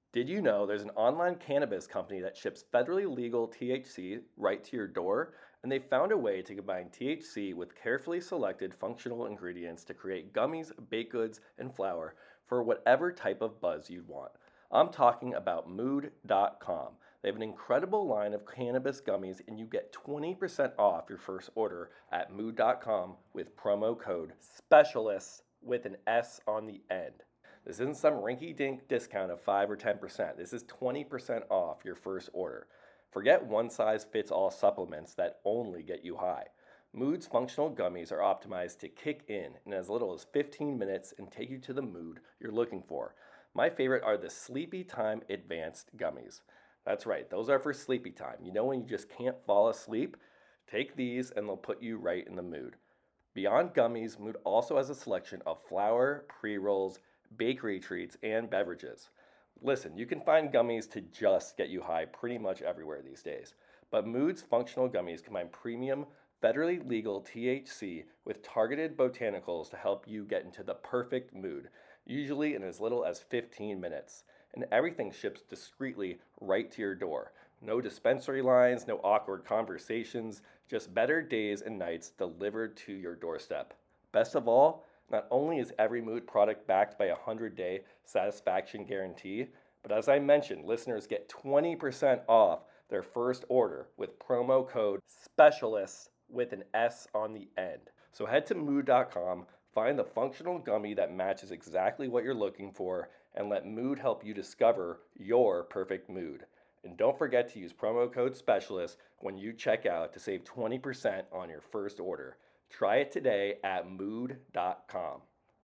Did you know there's an online cannabis company that ships federally legal THC right to your door? And they found a way to combine THC with carefully selected functional ingredients to create gummies, baked goods, and flour for whatever type of buzz you'd want. I'm talking about Mood.com. They have an incredible line of cannabis gummies, and you get 20% off your first order at Mood.com with promo code SPECIALIST with an S on the end. This isn't some rinky dink discount of 5 or 10%. This is 20% off your first order. Forget one size fits all supplements that only get you high. Mood's functional gummies are optimized to kick in as little as 15 minutes and take you to the mood you're looking for. My favorite are the Sleepy Time Advanced Gummies. That's right, those are for sleepy time. You know when you just can't fall asleep? Take these and they'll put you right in the mood. Beyond gummies, Mood also has a selection of flour, pre-rolls, bakery treats, and beverages. Listen, you can find gummies to just get you high pretty much everywhere these days. But Mood's functional gummies combine premium, federally legal THC with targeted botanicals to help you get into the perfect mood, usually in as little as 15 minutes. And everything ships discreetly right to your door. No dispensary lines, no awkward conversations, just better days and nights delivered to your doorstep. Best of all, not only is every Mood product backed by a 100-day satisfaction guarantee, but as I mentioned, listeners get 20% off their first order with promo code SPECIALIST with an S on the end. So head to Mood.com, find the functional gummy that matches exactly what you're looking for, and let Mood help you discover your perfect mood. And don't forget to use promo code SPECIALIST when you check out to save 20% on your first order. Try it today at Mood.com.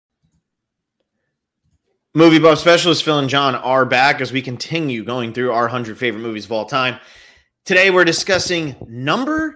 Movie buff specialist Phil and John are back as we continue going through our 100 favorite movies of all time. Today we're discussing number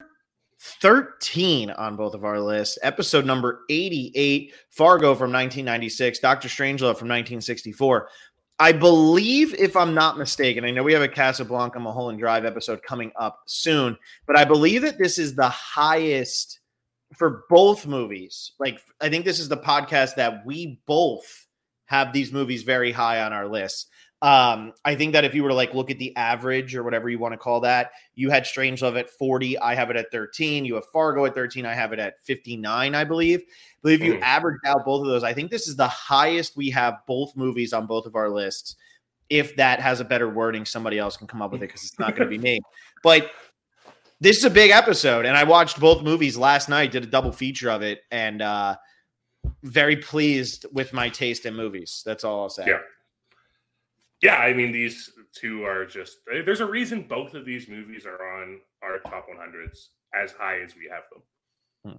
13 on both of our lists, episode number 88, Fargo from 1996, Dr. Strangelove from 1964. I believe, if I'm not mistaken, I know we have a Casablanca Mulholland Drive episode coming up soon, but I believe that this is the highest for both movies. Like, I think this is the podcast that we both have these movies very high on our list. I think that if you were to look at the average or whatever you want to call that, you had Strangelove at 40. I have it at 13. You have Fargo at 13. I have it at 59, I believe. If you average out both of those, I think this is the highest we have both movies on both of our lists. If that has a better wording, somebody else can come up with it because it's not going to be me. But this is a big episode, and I watched both movies last night, did a double feature of it, and very pleased with my taste in movies. That's all I'll say. Yeah, I mean, these two are just, there's a reason both of these movies are on our top 100s as high as we have them.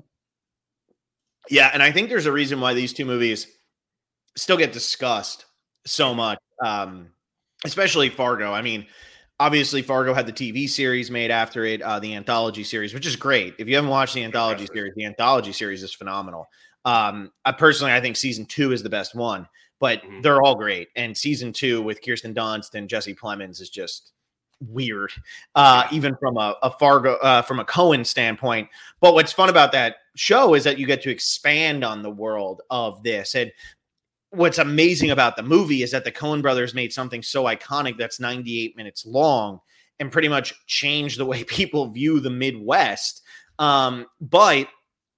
Yeah, and I think there's a reason why these two movies still get discussed so much, especially Fargo. I mean, obviously Fargo had the TV series made after it, the anthology series, which is great. If you haven't watched the anthology series is phenomenal. I think season 2 is the best one. But they're all great. And season 2 with Kirsten Dunst and Jesse Plemons is just weird, even from a Fargo, from a Coen standpoint. But what's fun about that show is that you get to expand on the world of this. And what's amazing about the movie is that the Coen brothers made something so iconic that's 98 minutes long and pretty much changed the way people view the Midwest. But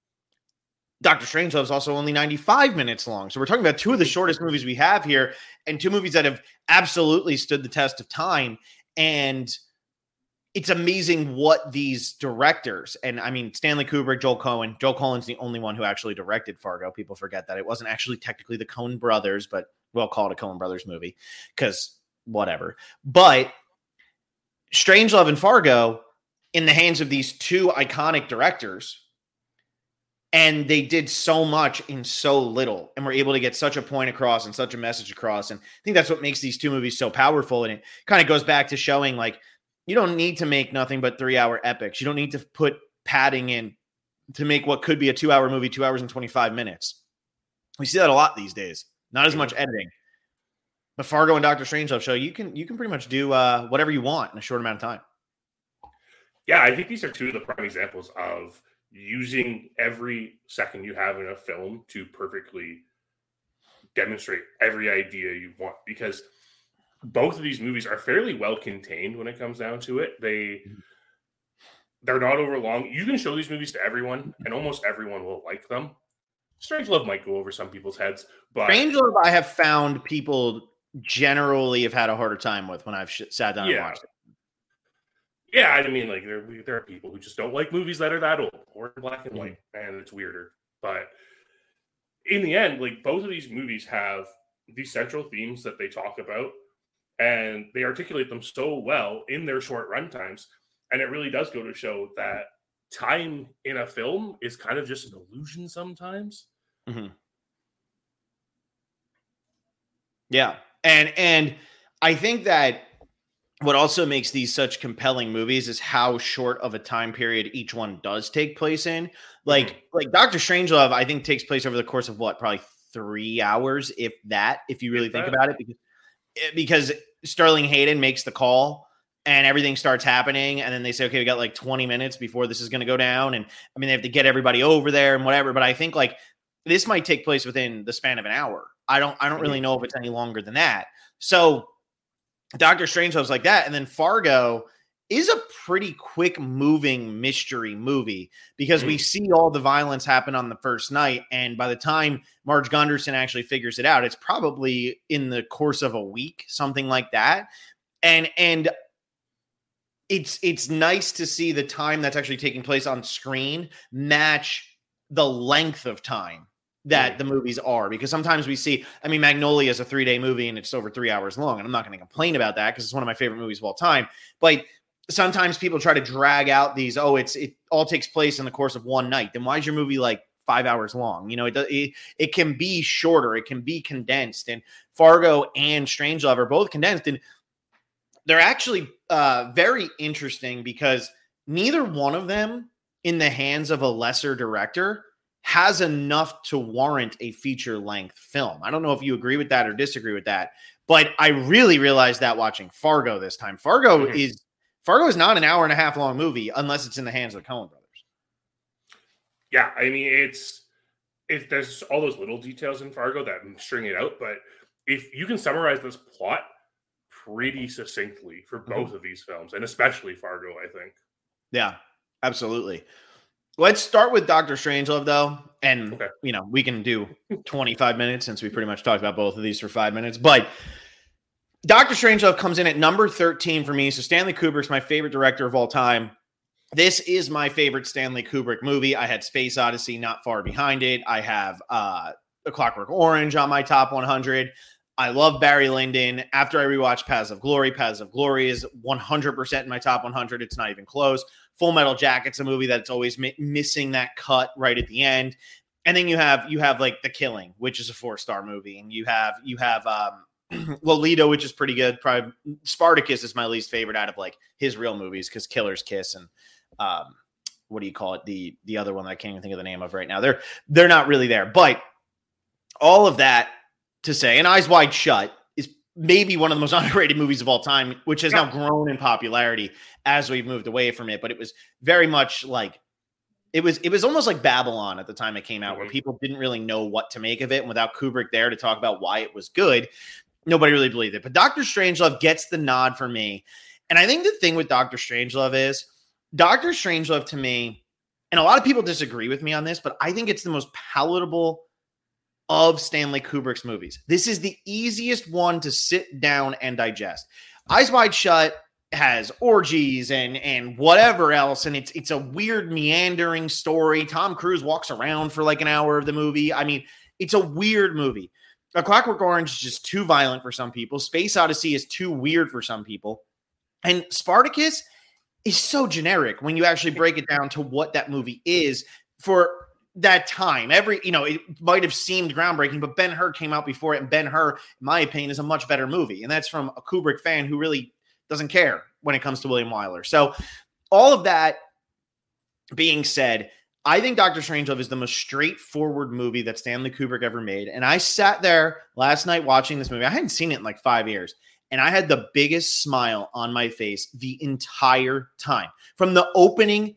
Dr. Strangelove is also only 95 minutes long. So we're talking about two of the shortest movies we have here and two movies that have absolutely stood the test of time. And it's amazing what these directors, and I mean, Stanley Kubrick, Joel Coen's the only one who actually directed Fargo. People forget that. It wasn't actually technically the Coen brothers, but we'll call it a Coen brothers movie because whatever. But Strangelove and Fargo in the hands of these two iconic directors, and they did so much in so little and were able to get such a point across and such a message across. And I think that's what makes these two movies so powerful. And it kind of goes back to showing you don't need to make nothing but 3-hour epics. You don't need to put padding in to make what could be a 2-hour movie, 2 hours and 25 minutes. We see that a lot these days. Not as much editing. But Fargo and Dr. Strangelove show you can pretty much do whatever you want in a short amount of time. Yeah, I think these are two of the prime examples of using every second you have in a film to perfectly demonstrate every idea you want. Because both of these movies are fairly well contained when it comes down to it. They're not over long. You can show these movies to everyone, and almost everyone will like them. Strangelove might go over some people's heads, but Strangelove, I have found people generally have had a harder time with when I've sat down and watched it. Yeah, I mean, like there are people who just don't like movies that are that old or black and white, and it's weirder. But in the end, like both of these movies have these central themes that they talk about, and they articulate them so well in their short runtimes. And it really does go to show that time in a film is kind of just an illusion sometimes. Mm-hmm. Yeah. And I think that what also makes these such compelling movies is how short of a time period each one does take place in. Like Dr. Strangelove, I think takes place over the course of probably 3 hours, if you really think about it, because Sterling Hayden makes the call and everything starts happening. And then they say, okay, we got like 20 minutes before this is going to go down. And I mean, they have to get everybody over there and whatever. But I think like this might take place within the span of an hour. I don't really know if it's any longer than that. So Dr. Strangelove's like that. And then Fargo is a pretty quick moving mystery movie because we see all the violence happen on the first night. And by the time Marge Gunderson actually figures it out, it's probably in the course of a week, something like that. And it's nice to see the time that's actually taking place on screen match the length of time that the movies are, because sometimes we see, I mean, Magnolia is a 3-day movie and it's over 3 hours long. And I'm not going to complain about that because it's one of my favorite movies of all time. But sometimes people try to drag out these, it all takes place in the course of one night. Then why is your movie like 5 hours long? You know, it can be shorter. It can be condensed. And Fargo and Strangelove are both condensed. And they're actually very interesting because neither one of them in the hands of a lesser director has enough to warrant a feature-length film. I don't know if you agree with that or disagree with that, but I really realized that watching Fargo this time. Fargo is not an hour and a half long movie unless it's in the hands of the Coen brothers. Yeah, I mean, there's all those little details in Fargo that string it out, but if you can summarize this plot pretty succinctly for both of these films, and especially Fargo, I think. Yeah, absolutely. Let's start with Dr. Strangelove, though. And, you know, we can do 25 minutes since we pretty much talked about both of these for 5 minutes. But Dr. Strangelove comes in at number 13 for me. So Stanley Kubrick's my favorite director of all time. This is my favorite Stanley Kubrick movie. I had Space Odyssey not far behind it. I have A Clockwork Orange on my top 100. I love Barry Lyndon. After I rewatched Paths of Glory is 100% in my top 100. It's not even close. Full Metal Jacket's a movie that's always missing that cut right at the end. And then you have like The Killing, which is a 4-star movie. And you have Lolita, which is pretty good. Probably Spartacus is my least favorite out of like his real movies because Killer's Kiss and what do you call it? The other one that I can't even think of the name of right now. They're not really there. But all of that to say, and Eyes Wide Shut is maybe one of the most underrated movies of all time, which has now grown in popularity as we've moved away from it. But it was very much like it was almost like Babylon at the time it came out, where people didn't really know what to make of it. And without Kubrick there to talk about why it was good, nobody really believed it. But Dr. Strangelove gets the nod for me. And I think the thing with Dr. Strangelove is Dr. Strangelove to me, and a lot of people disagree with me on this, but I think it's the most palatable of Stanley Kubrick's movies. This is the easiest one to sit down and digest. Eyes Wide Shut has orgies and whatever else, and it's a weird meandering story. Tom Cruise walks around for like an hour of the movie. I mean, it's a weird movie. A Clockwork Orange is just too violent for some people. Space Odyssey is too weird for some people. And Spartacus is so generic when you actually break it down to what that movie is for that time. It might have seemed groundbreaking, but Ben-Hur came out before it, and Ben-Hur, in my opinion, is a much better movie. And that's from a Kubrick fan who really doesn't care when it comes to William Wyler. So all of that being said, I think Dr. Strangelove is the most straightforward movie that Stanley Kubrick ever made. And I sat there last night watching this movie. I hadn't seen it in like 5 years. And I had the biggest smile on my face the entire time. From the opening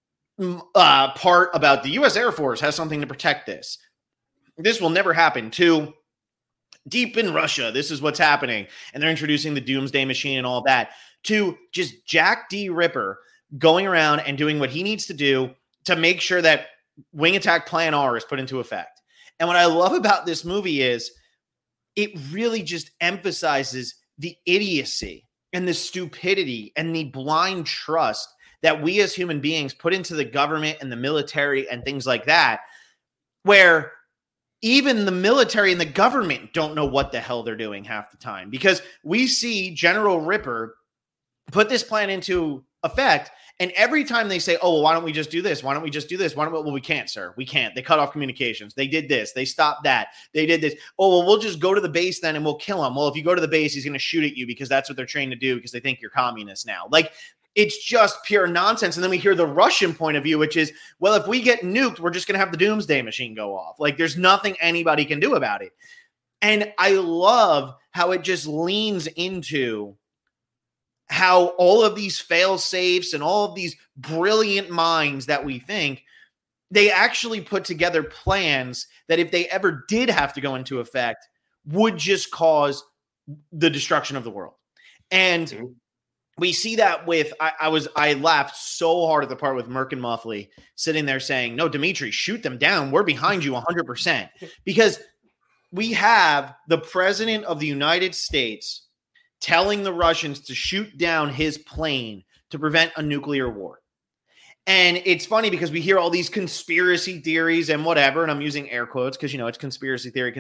part about the U.S. Air Force has something to protect this. This will never happen, to deep in Russia, this is what's happening. And they're introducing the Doomsday Machine and all that, to just Jack D. Ripper going around and doing what he needs to do to make sure that Wing Attack Plan R is put into effect. And what I love about this movie is it really just emphasizes the idiocy and the stupidity and the blind trust that we as human beings put into the government and the military and things like that, where even the military and the government don't know what the hell they're doing half the time, because we see General Ripper put this plan into effect. And every time they say, oh, well, why don't we just do this? Why don't we just do this? Well, we can't, sir. We can't. They cut off communications. They did this. They stopped that. They did this. Oh, well, we'll just go to the base then and we'll kill him. Well, if you go to the base, he's going to shoot at you because that's what they're trained to do because they think you're communists now. Like, it's just pure nonsense. And then we hear the Russian point of view, which is, well, if we get nuked, we're just going to have the Doomsday Machine go off. Like, there's nothing anybody can do about it. And I love how it just leans into how all of these fail safes and all of these brilliant minds that we think, they actually put together plans that if they ever did have to go into effect would just cause the destruction of the world. And we see that with, I laughed so hard at the part with Merkin Muffley sitting there saying, no, Dimitri, shoot them down. We're behind you 100%. Because we have the president of the United States telling the Russians to shoot down his plane to prevent a nuclear war. And it's funny because we hear all these conspiracy theories and whatever, and I'm using air quotes because, it's conspiracy theory.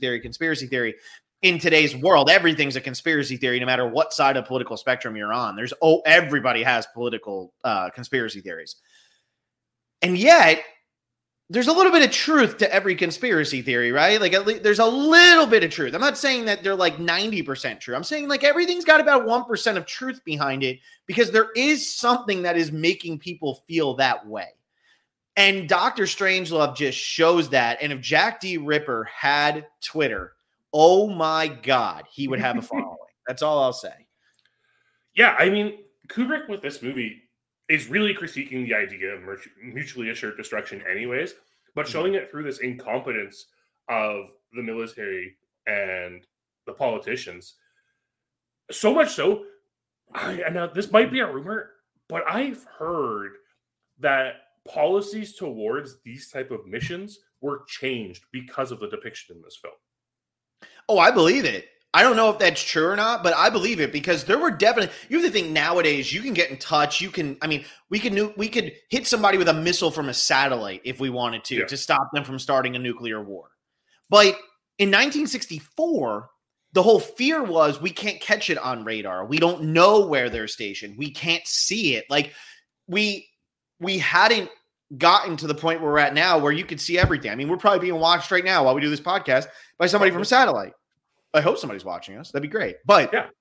In today's world, everything's a conspiracy theory, no matter what side of political spectrum you're on. Everybody has political conspiracy theories. And yet, there's a little bit of truth to every conspiracy theory, right? Like, there's a little bit of truth. I'm not saying that they're like 90% true. I'm saying like everything's got about 1% of truth behind it because there is something that is making people feel that way. And Dr. Strangelove just shows that. And if Jack D. Ripper had Twitter, oh my God, he would have a following. That's all I'll say. Yeah, I mean, Kubrick with this movie is really critiquing the idea of mutually assured destruction anyways, but showing it through this incompetence of the military and the politicians. So much so, and now this might be a rumor, but I've heard that policies towards these type of missions were changed because of the depiction in this film. Oh, I believe it. I don't know if that's true or not, but I believe it because there were definitely, you have to think nowadays you can get in touch. We could hit somebody with a missile from a satellite if we wanted to stop them from starting a nuclear war. But in 1964, the whole fear was we can't catch it on radar. We don't know where they're stationed. We can't see it. Like we hadn't gotten to the point where we're at now where you could see everything. I mean, we're probably being watched right now while we do this podcast by somebody from a satellite. I hope somebody's watching us. That'd be great. But yeah,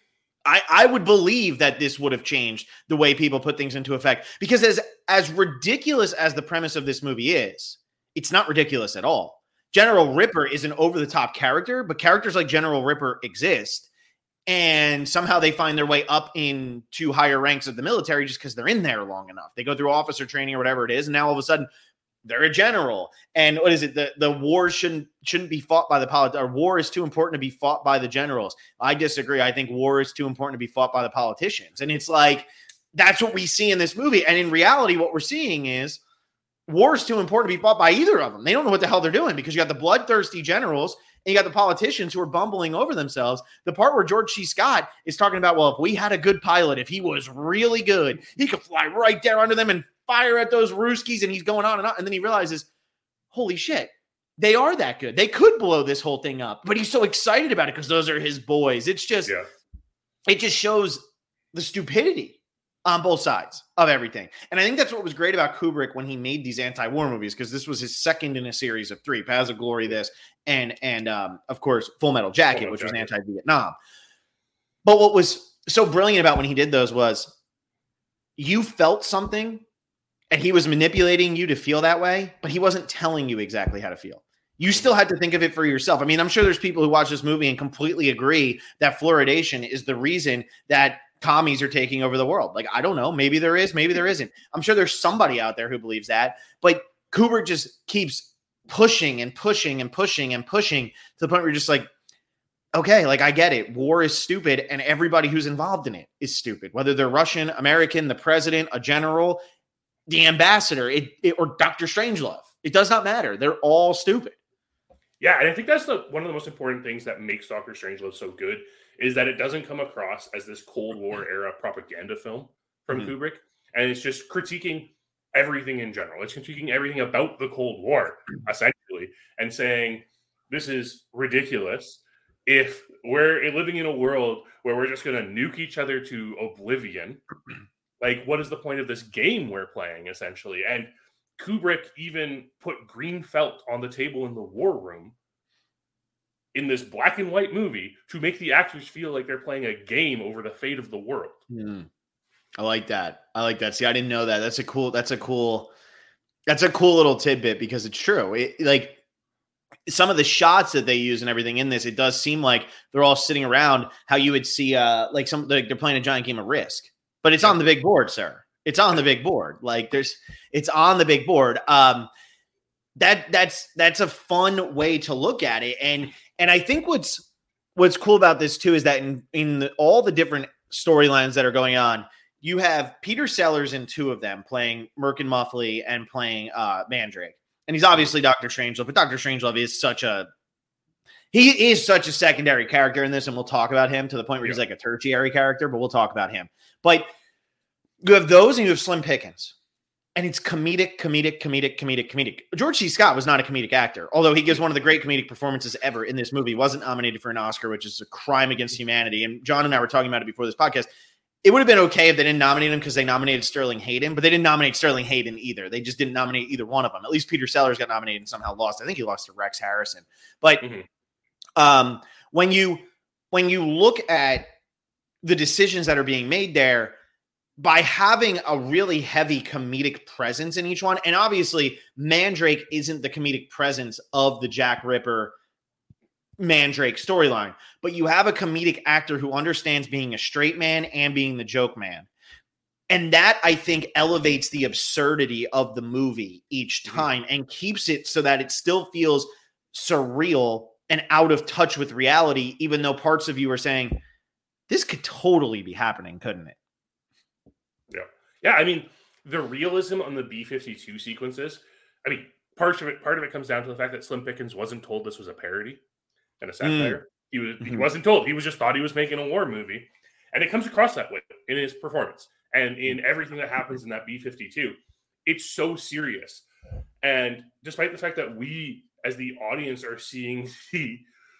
I would believe that this would have changed the way people put things into effect because as ridiculous as the premise of this movie is, it's not ridiculous at all. General Ripper is an over-the-top character, but characters like General Ripper exist. And somehow they find their way up into higher ranks of the military just because they're in there long enough. They go through officer training or whatever it is. And now all of a sudden they're a general. And what is it? The war shouldn't be fought by the politicians. Or war is too important to be fought by the generals. I disagree. I think war is too important to be fought by the politicians. And it's like, that's what we see in this movie. And in reality, what we're seeing is war is too important to be fought by either of them. They don't know what the hell they're doing because you got the bloodthirsty generals and you got the politicians who are bumbling over themselves. The part where George C. Scott is talking about, well, if we had a good pilot, if he was really good, he could fly right there under them and fire at those Ruskies, and he's going on. And then he realizes, holy shit, they are that good. They could blow this whole thing up. But he's so excited about it because those are his boys. It's just, It just shows the stupidity on both sides of everything. And I think that's what was great about Kubrick when he made these anti-war movies, because this was his second in a series of 3, Paths of Glory, this, and of course, Full Metal Jacket, which was anti-Vietnam. But what was so brilliant about when he did those was you felt something and he was manipulating you to feel that way, but he wasn't telling you exactly how to feel. You still had to think of it for yourself. I mean, I'm sure there's people who watch this movie and completely agree that fluoridation is the reason that commies are taking over the world. Like, I don't know. Maybe there is, maybe there isn't. I'm sure there's somebody out there who believes that, but Kubrick just keeps pushing and pushing and pushing and pushing to the point where you're just like, okay, like I get it. War is stupid and everybody who's involved in it is stupid. Whether they're Russian, American, the president, a general, the ambassador, or Dr. Strangelove. It does not matter. They're all stupid. Yeah, and I think that's one of the most important things that makes Doctor Strangelove so good is that it doesn't come across as this Cold War era propaganda film from Kubrick, and it's just critiquing everything in general. It's critiquing everything about the Cold War, essentially, and saying this is ridiculous. If we're living in a world where we're just going to nuke each other to oblivion, like what is the point of this game we're playing, essentially? And Kubrick even put green felt on the table in the war room in this black and white movie to make the actors feel like they're playing a game over the fate of the world. I like that. See, I didn't know that. That's a cool little tidbit because it's true. Like some of the shots that they use and everything in this, it does seem like they're all sitting around how you would see like they're playing a giant game of Risk, but it's on the big board, sir. It's on the big board. Like it's on the big board. That's a fun way to look at it. And I think what's cool about this too is that in all the different storylines that are going on, you have Peter Sellers in two of them playing Merkin Muffley and playing Mandrake. And he's obviously Dr. Strangelove, but Dr. Strangelove is such a secondary character in this, and we'll talk about him to the point where he's like a tertiary character, but we'll talk about him. But you have those and you have Slim Pickens. And it's comedic. George C. Scott was not a comedic actor, although he gives one of the great comedic performances ever in this movie. He wasn't nominated for an Oscar, which is a crime against humanity. And John and I were talking about it before this podcast. It would have been okay if they didn't nominate him because they nominated Sterling Hayden, but they didn't nominate Sterling Hayden either. They just didn't nominate either one of them. At least Peter Sellers got nominated and somehow lost. I think he lost to Rex Harrison. But when you look at the decisions that are being made there, by having a really heavy comedic presence in each one, and obviously Mandrake isn't the comedic presence of the Jack Ripper Mandrake storyline, but you have a comedic actor who understands being a straight man and being the joke man. And that, I think, elevates the absurdity of the movie each time and keeps it so that it still feels surreal and out of touch with reality, even though parts of you are saying, this could totally be happening, couldn't it? Yeah, I mean, the realism on the B-52 sequences, I mean, part of it comes down to the fact that Slim Pickens wasn't told this was a parody and a satire. He wasn't told. He was just thought he was making a war movie. And it comes across that way in his performance and in everything that happens in that B-52. It's so serious. And despite the fact that we, as the audience, are seeing the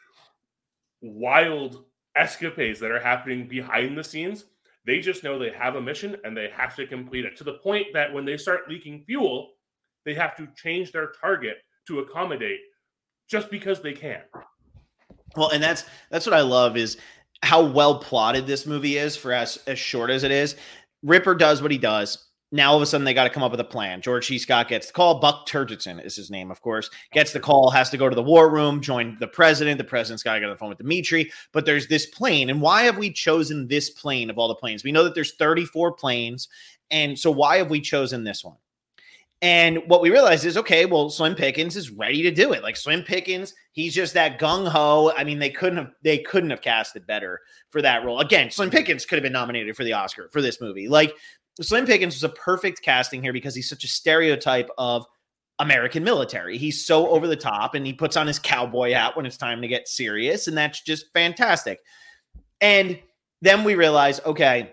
wild escapades that are happening behind the scenes, they just know they have a mission and they have to complete it, to the point that when they start leaking fuel, they have to change their target to accommodate just because they can. Well, and that's what I love is how well plotted this movie is for as short as it is. Ripper does what he does. Now, all of a sudden, they got to come up with a plan. George C. Scott gets the call. Buck Turgidson is his name, of course. Gets the call, has to go to the war room, join the president. The president's got to get on the phone with Dimitri. But there's this plane. And why have we chosen this plane of all the planes? We know that there's 34 planes. And so why have we chosen this one? And what we realized is, okay, well, Slim Pickens is ready to do it. Like Slim Pickens, he's just that gung-ho. I mean, they couldn't have casted better for that role. Again, Slim Pickens could have been nominated for the Oscar for this movie. Like, Slim Pickens was a perfect casting here because he's such a stereotype of American military. He's so over the top and he puts on his cowboy hat when it's time to get serious. And that's just fantastic. And then we realize, okay,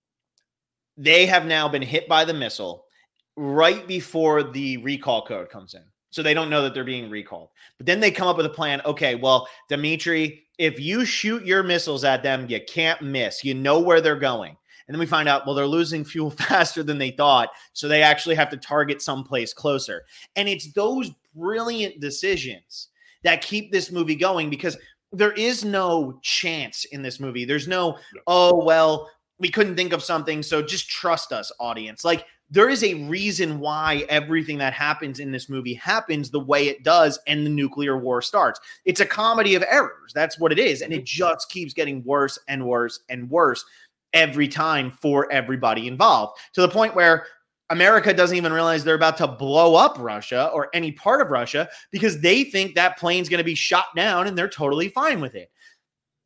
they have now been hit by the missile right before the recall code comes in. So they don't know that they're being recalled. But then they come up with a plan. Okay, well, Dimitri, if you shoot your missiles at them, you can't miss. You know where they're going. And then we find out, well, they're losing fuel faster than they thought. So they actually have to target someplace closer. And it's those brilliant decisions that keep this movie going because there is no chance in this movie. There's no, oh, well, we couldn't think of something. So just trust us, audience. Like there is a reason why everything that happens in this movie happens the way it does and the nuclear war starts. It's a comedy of errors. That's what it is. And it just keeps getting worse and worse and worse every time for everybody involved, to the point where America doesn't even realize they're about to blow up Russia or any part of Russia because they think that plane's going to be shot down and they're totally fine with it.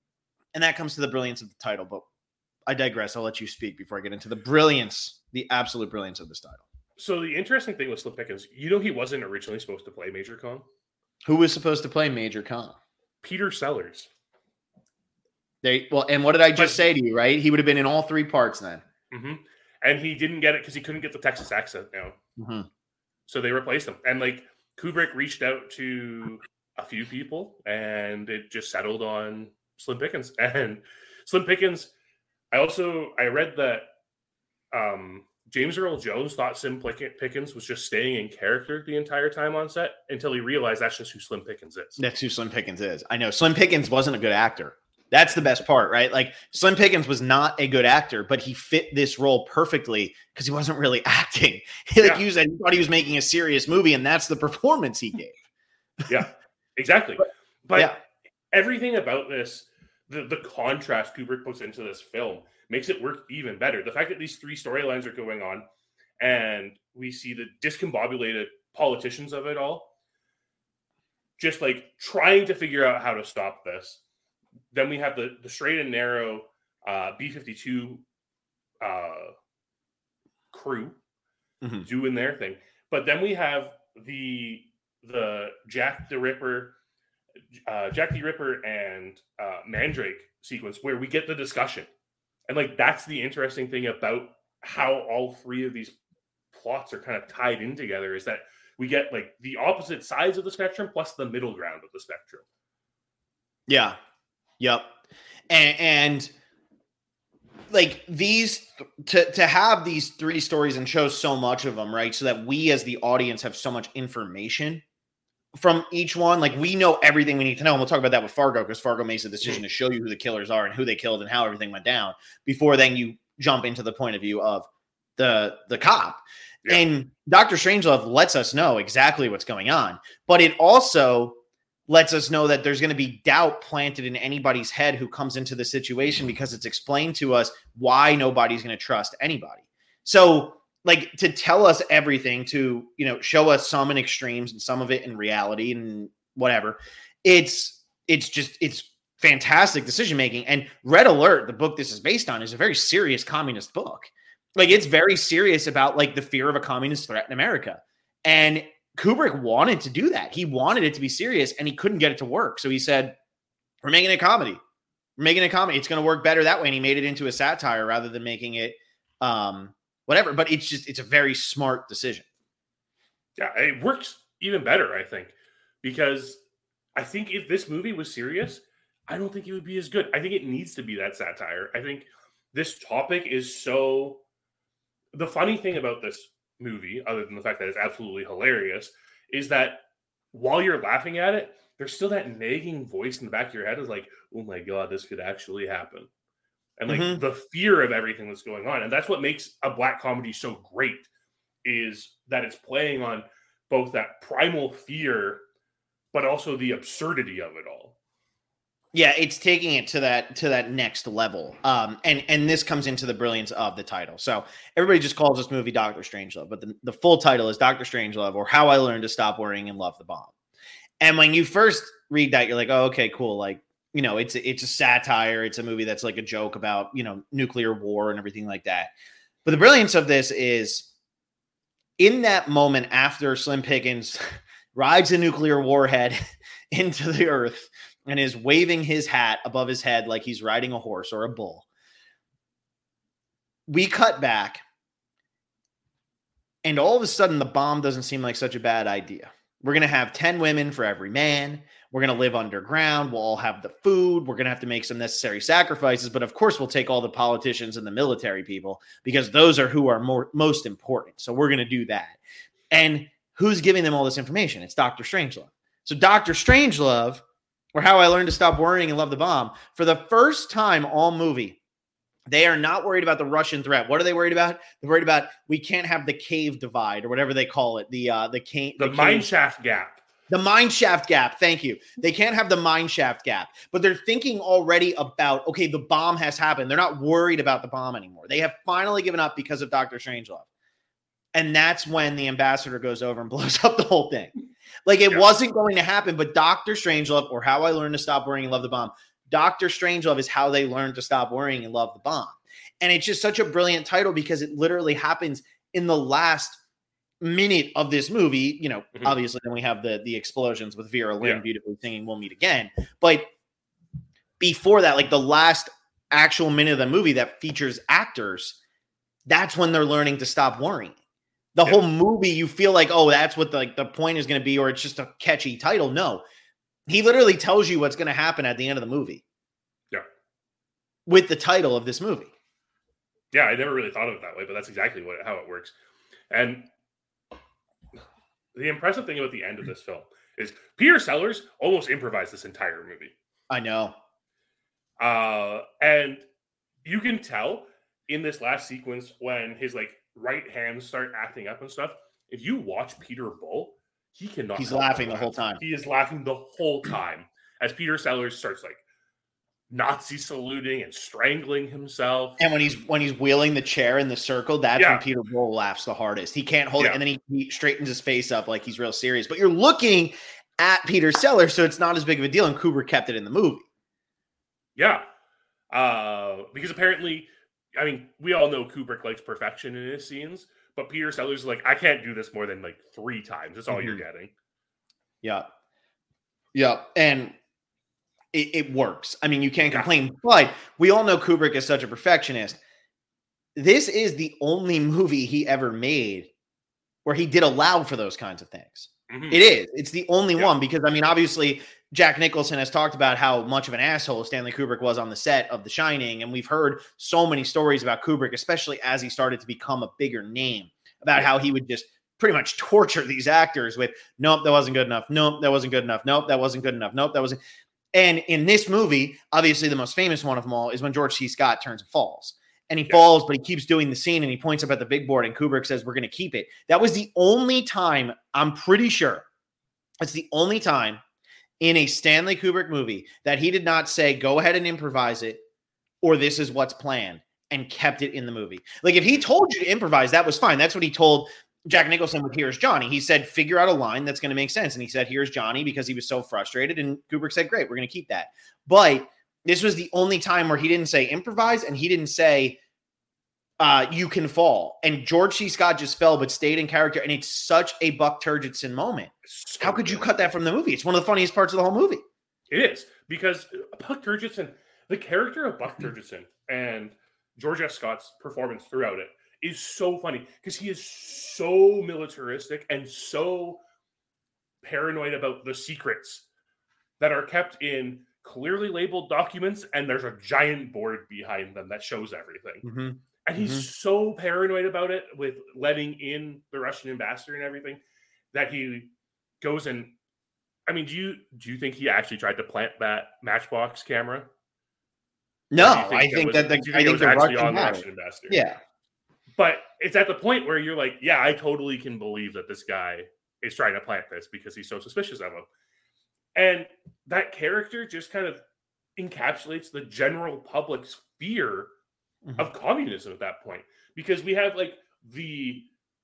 And that comes to the brilliance of the title. But I digress. I'll let you speak before I get into the brilliance, the absolute brilliance of this title. So the interesting thing with Slim Pickens, he wasn't originally supposed to play Major Kong. Who was supposed to play Major Kong? Peter Sellers. And what did I just say to you, right? He would have been in all 3 parts then. Mm-hmm. And he didn't get it because he couldn't get the Texas accent now. Mm-hmm. So they replaced him. And like Kubrick reached out to a few people and it just settled on Slim Pickens. And Slim Pickens, I read that James Earl Jones thought Slim Pickens was just staying in character the entire time on set until he realized that's just who Slim Pickens is. That's who Slim Pickens is. I know. Slim Pickens wasn't a good actor. That's the best part, right? Like Slim Pickens was not a good actor, but he fit this role perfectly because he wasn't really acting. He thought he was making a serious movie, and that's the performance he gave. Yeah, exactly. But everything about this, the contrast Kubrick puts into this film makes it work even better. The fact that these 3 storylines are going on and we see the discombobulated politicians of it all, just like trying to figure out how to stop this. Then we have the straight and narrow B-52 crew doing their thing. But then we have the Jack the Ripper and Mandrake sequence where we get the discussion. And like that's the interesting thing about how all 3 of these plots are kind of tied in together is that we get like the opposite sides of the spectrum plus the middle ground of the spectrum. Yeah. Yep. And like these to have these 3 stories and show so much of them, right? So that we as the audience have so much information from each one. Like we know everything we need to know. And we'll talk about that with Fargo because Fargo makes a decision to show you who the killers are and who they killed and how everything went down before then you jump into the point of view of the cop. Yeah. And Dr. Strangelove lets us know exactly what's going on, but it also lets us know that there's going to be doubt planted in anybody's head who comes into the situation because it's explained to us why nobody's going to trust anybody. So like to tell us everything, to, show us some in extremes and some of it in reality and whatever. It's fantastic decision-making. And Red Alert, the book this is based on, is a very serious communist book. Like it's very serious about like the fear of a communist threat in America. And Kubrick wanted to do that. He wanted it to be serious and he couldn't get it to work. So he said, we're making a comedy. It's going to work better that way. And he made it into a satire rather than making it whatever. But it's a very smart decision. Yeah, it works even better, I think, because I think if this movie was serious, I don't think it would be as good. I think it needs to be that satire. I think this topic is so... The funny thing about this movie, other than the fact that it's absolutely hilarious, is that while you're laughing at it, there's still that nagging voice in the back of your head is like, oh my God, this could actually happen. And like the fear of everything that's going on. And that's what makes a black comedy so great, is that it's playing on both that primal fear, but also the absurdity of it all. Yeah, it's taking it to that next level. And this comes into the brilliance of the title. So everybody just calls this movie Dr. Strangelove, but the full title is Dr. Strangelove, or How I Learned to Stop Worrying and Love the Bomb. And when you first read that, you're like, oh, okay, cool. Like, it's a satire. It's a movie that's like a joke about, nuclear war and everything like that. But the brilliance of this is in that moment after Slim Pickens rides a nuclear warhead into the earth and is waving his hat above his head like he's riding a horse or a bull. We cut back, and all of a sudden, the bomb doesn't seem like such a bad idea. We're going to have 10 women for every man. We're going to live underground. We'll all have the food. We're going to have to make some necessary sacrifices. But of course, we'll take all the politicians and the military people because those are who are most important. So we're going to do that. And who's giving them all this information? It's Dr. Strangelove. So Dr. Strangelove, or How I Learned to Stop Worrying and Love the Bomb, for the first time all movie, they are not worried about the Russian threat. What are they worried about? They're worried about we can't have the cave divide or whatever they call it. The mine shaft gap. The mine shaft gap. Thank you. They can't have the mine shaft gap, but they're thinking already about, okay, the bomb has happened. They're not worried about the bomb anymore. They have finally given up because of Dr. Strangelove. And that's when the ambassador goes over and blows up the whole thing. Like it wasn't going to happen, but Dr. Strangelove, or How I Learned to Stop Worrying and Love the Bomb, Dr. Strangelove is how they learn to stop worrying and love the bomb. And it's just such a brilliant title because it literally happens in the last minute of this movie. You know, obviously then we have the explosions with Vera Lynn beautifully singing We'll Meet Again. But before that, like the last actual minute of the movie that features actors, that's when they're learning to stop worrying. The whole movie, you feel like, oh, that's what the point is going to be, or it's just a catchy title. No, he literally tells you what's going to happen at the end of the movie. Yeah. With the title of this movie. Yeah, I never really thought of it that way, but that's exactly how it works. And the impressive thing about the end of this film is Peter Sellers almost improvised this entire movie. I know. And you can tell in this last sequence when his like right hands start acting up and stuff. If you watch Peter Bull, he's laughing the whole time. He is laughing the whole time as Peter Sellers starts like Nazi saluting and strangling himself. And when he's wheeling the chair in the circle, that's when Peter Bull laughs the hardest. He can't hold it, and then he straightens his face up like he's real serious. But you're looking at Peter Sellers, so it's not as big of a deal, and Kubrick kept it in the movie. Yeah. Because apparently, I mean, we all know Kubrick likes perfection in his scenes, but Peter Sellers is like, I can't do this more than like 3 times. That's all you're getting. Yeah. Yeah. And it works. I mean, you can't complain, but we all know Kubrick is such a perfectionist. This is the only movie he ever made where he did allow for those kinds of things. Mm-hmm. It is. It's the only one because, I mean, obviously, Jack Nicholson has talked about how much of an asshole Stanley Kubrick was on the set of The Shining, and we've heard so many stories about Kubrick, especially as he started to become a bigger name, about how he would just pretty much torture these actors with, nope, that wasn't good enough. Nope, that wasn't good enough. Nope, that wasn't good enough. Nope, that wasn't. And in this movie, obviously the most famous one of them all is when George C. Scott turns and falls. And he falls, but he keeps doing the scene, and he points up at the big board, and Kubrick says, we're going to keep it. That was the only time, I'm pretty sure, it's the only time in a Stanley Kubrick movie that he did not say, go ahead and improvise it, or this is what's planned, and kept it in the movie. Like, if he told you to improvise, that was fine. That's what he told Jack Nicholson with Here's Johnny. He said, figure out a line that's going to make sense. And he said, here's Johnny, because he was so frustrated. And Kubrick said, great, we're going to keep that. But this was the only time where he didn't say improvise, and he didn't say you can fall. And George C. Scott just fell, but stayed in character. And it's such a Buck Turgidson moment. So how could you cut that from the movie? It's one of the funniest parts of the whole movie. It is, because Buck Turgidson, the character of Buck Turgidson and George S. Scott's performance throughout it is so funny because he is so militaristic and so paranoid about the secrets that are kept in clearly labeled documents, and there's a giant board behind them that shows everything. Mm-hmm. And he's so paranoid about it with letting in the Russian ambassador and everything that he goes and, I mean, do you think he actually tried to plant that Matchbox camera? No, I think the Russian ambassador. Yeah. But it's at the point where you're like, yeah, I totally can believe that this guy is trying to plant this because he's so suspicious of him. And that character just kind of encapsulates the general public's fear of communism at that point. Because we have like the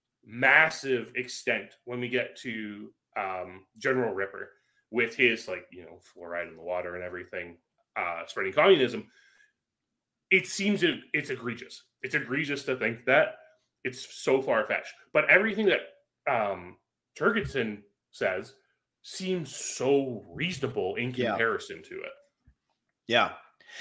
massive extent when we get to General Ripper with his like, you know, fluoride in the water and everything, spreading communism. It seems it's egregious. It's egregious to think that. It's so far-fetched. But everything that Turgidson says seems so reasonable in comparison to it. Yeah.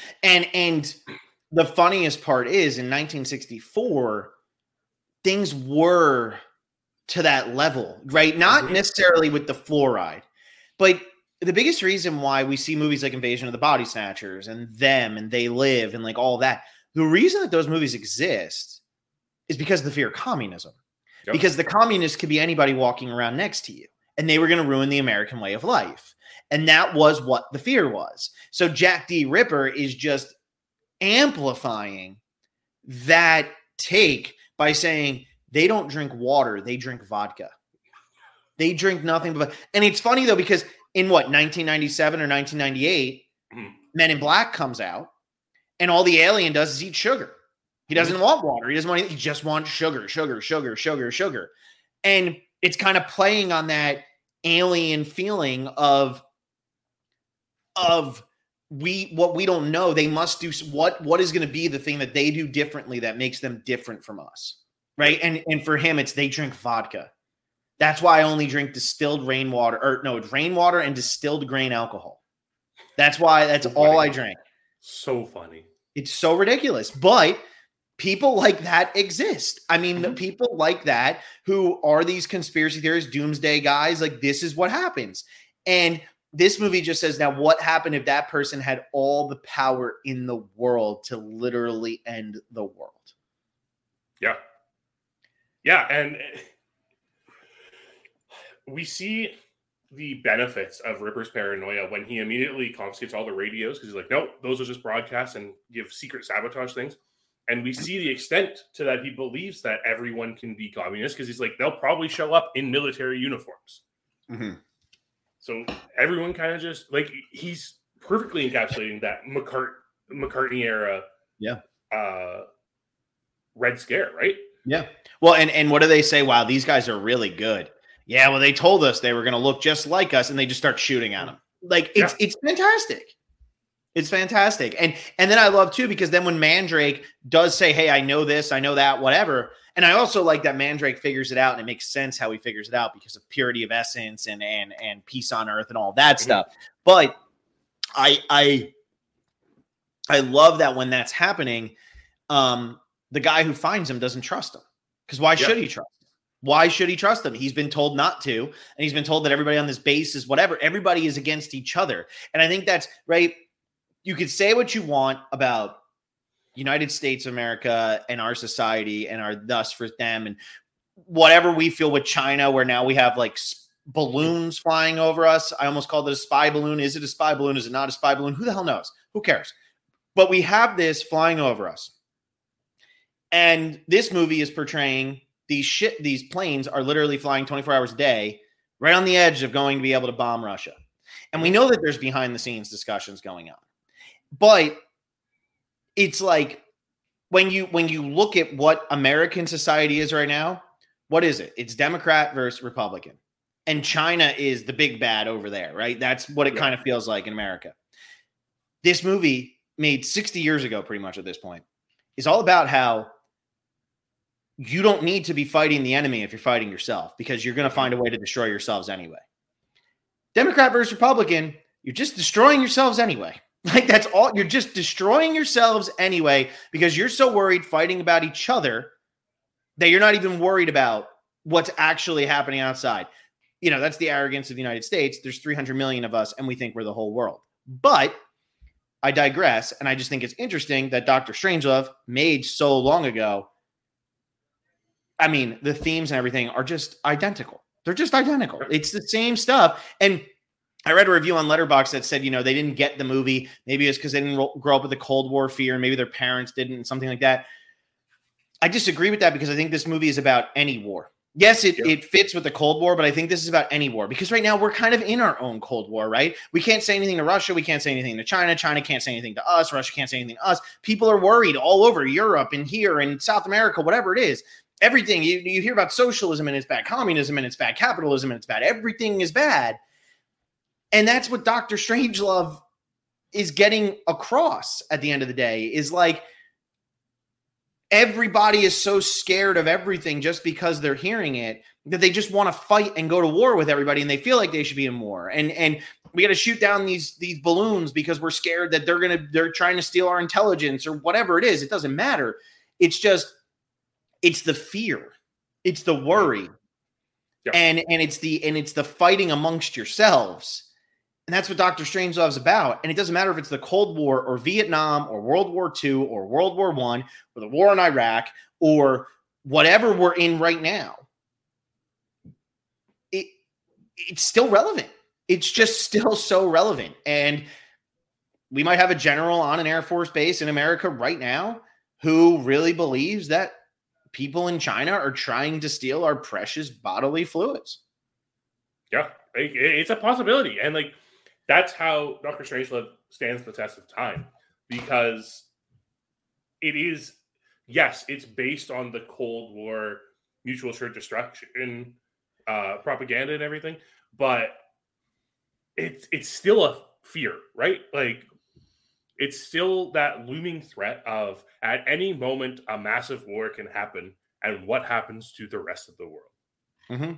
And the funniest part is in 1964, things were to that level, right? Not necessarily with the fluoride, but the biggest reason why we see movies like Invasion of the Body Snatchers and Them and They Live and like all that, the reason that those movies exist is because of the fear of communism. Yep. Because the communists could be anybody walking around next to you, and they were going to ruin the American way of life. And that was what the fear was. So Jack D. Ripper is just amplifying that take by saying they don't drink water, they drink vodka. They drink nothing but, and it's funny though, because in 1997 or 1998, Men in Black comes out, and all the alien does is eat sugar. He doesn't want water. He doesn't want anything. He just wants sugar. And it's kind of playing on that alien feeling of what we don't know, they must do what is going to be the thing that they do differently that makes them different from us, right? And for him, it's they drink vodka. That's why I only drink distilled rainwater, or no, it's rainwater and distilled grain alcohol. That's why that's all I drink. So funny. It's so ridiculous, but people like that exist. I mean, people like that who are these conspiracy theorists, doomsday guys, like this is what happens. And this movie just says, now what happened if that person had all the power in the world to literally end the world? Yeah. Yeah. And we see the benefits of Ripper's paranoia when he immediately confiscates all the radios because he's like, no, those are just broadcasts and give secret sabotage things. And we see the extent to that he believes that everyone can be communist because he's like, they'll probably show up in military uniforms. Mm-hmm. So everyone kind of just like he's perfectly encapsulating that McCartney era, Red Scare, right? Yeah. Well, and what do they say? Wow, these guys are really good. Yeah. Well, they told us they were going to look just like us, and they just start shooting at them. Like it's fantastic. It's fantastic. And then I love too, because then when Mandrake does say, hey, I know this, I know that, whatever. And I also like that Mandrake figures it out, and it makes sense how he figures it out because of purity of essence and peace on earth and all that stuff. But I love that when that's happening, the guy who finds him doesn't trust him. Because why should he trust him? Why should he trust him? He's been told not to, and he's been told that everybody on this base is whatever. Everybody is against each other. And I think that's right. You could say what you want about United States of America and our society and our thus for them and whatever we feel with China, where now we have like balloons flying over us. I almost called it a spy balloon. Is it a spy balloon? Is it not a spy balloon? Who the hell knows? Who cares? But we have this flying over us. And this movie is portraying these planes are literally flying 24 hours a day right on the edge of going to be able to bomb Russia. And we know that there's behind the scenes discussions going on. But it's like when you look at what American society is right now, what is it? It's Democrat versus Republican. And China is the big bad over there, right? That's what it kind of feels like in America. This movie, made 60 years ago pretty much at this point, is all about how you don't need to be fighting the enemy if you're fighting yourself, because you're going to find a way to destroy yourselves anyway. Democrat versus Republican, you're just destroying yourselves anyway. Like that's all. You're just destroying yourselves anyway because you're so worried fighting about each other that you're not even worried about what's actually happening outside. You know, that's the arrogance of the United States. There's 300 million of us and we think we're the whole world. But I digress. And I just think it's interesting that Dr. Strangelove, made so long ago, I mean, the themes and everything are just identical. They're just identical. It's the same stuff. And I read a review on Letterboxd that said, you know, they didn't get the movie. Maybe it's because they didn't grow up with the Cold War fear, and maybe their parents didn't, and something like that. I disagree with that because I think this movie is about any war. Yes, it fits with the Cold War, but I think this is about any war because right now we're kind of in our own Cold War, right? We can't say anything to Russia. We can't say anything to China. China can't say anything to us. Russia can't say anything to us. People are worried all over Europe and here and South America, whatever it is. Everything you hear about socialism and it's bad, communism and it's bad, capitalism and it's bad. Everything is bad. And that's what Dr. Strangelove is getting across at the end of the day, is like everybody is so scared of everything just because they're hearing it that they just want to fight and go to war with everybody, and they feel like they should be in war. And we got to shoot down these balloons because we're scared that they're trying to steal our intelligence or whatever it is. It doesn't matter. It's just it's the fear. It's the worry. Yep. And it's the fighting amongst yourselves. And that's what Dr. Strangelove is about. And it doesn't matter if it's the Cold War or Vietnam or World War II or World War I or the war in Iraq or whatever we're in right now. It's still relevant. It's just still so relevant. And we might have a general on an Air Force base in America right now who really believes that people in China are trying to steal our precious bodily fluids. Yeah, it's a possibility. And like, that's how Dr. Strangelove stands the test of time, because it is, yes, it's based on the Cold War mutual assured destruction propaganda and everything, but it's still a fear, right? Like it's still that looming threat of at any moment a massive war can happen, and what happens to the rest of the world. Mm-hmm.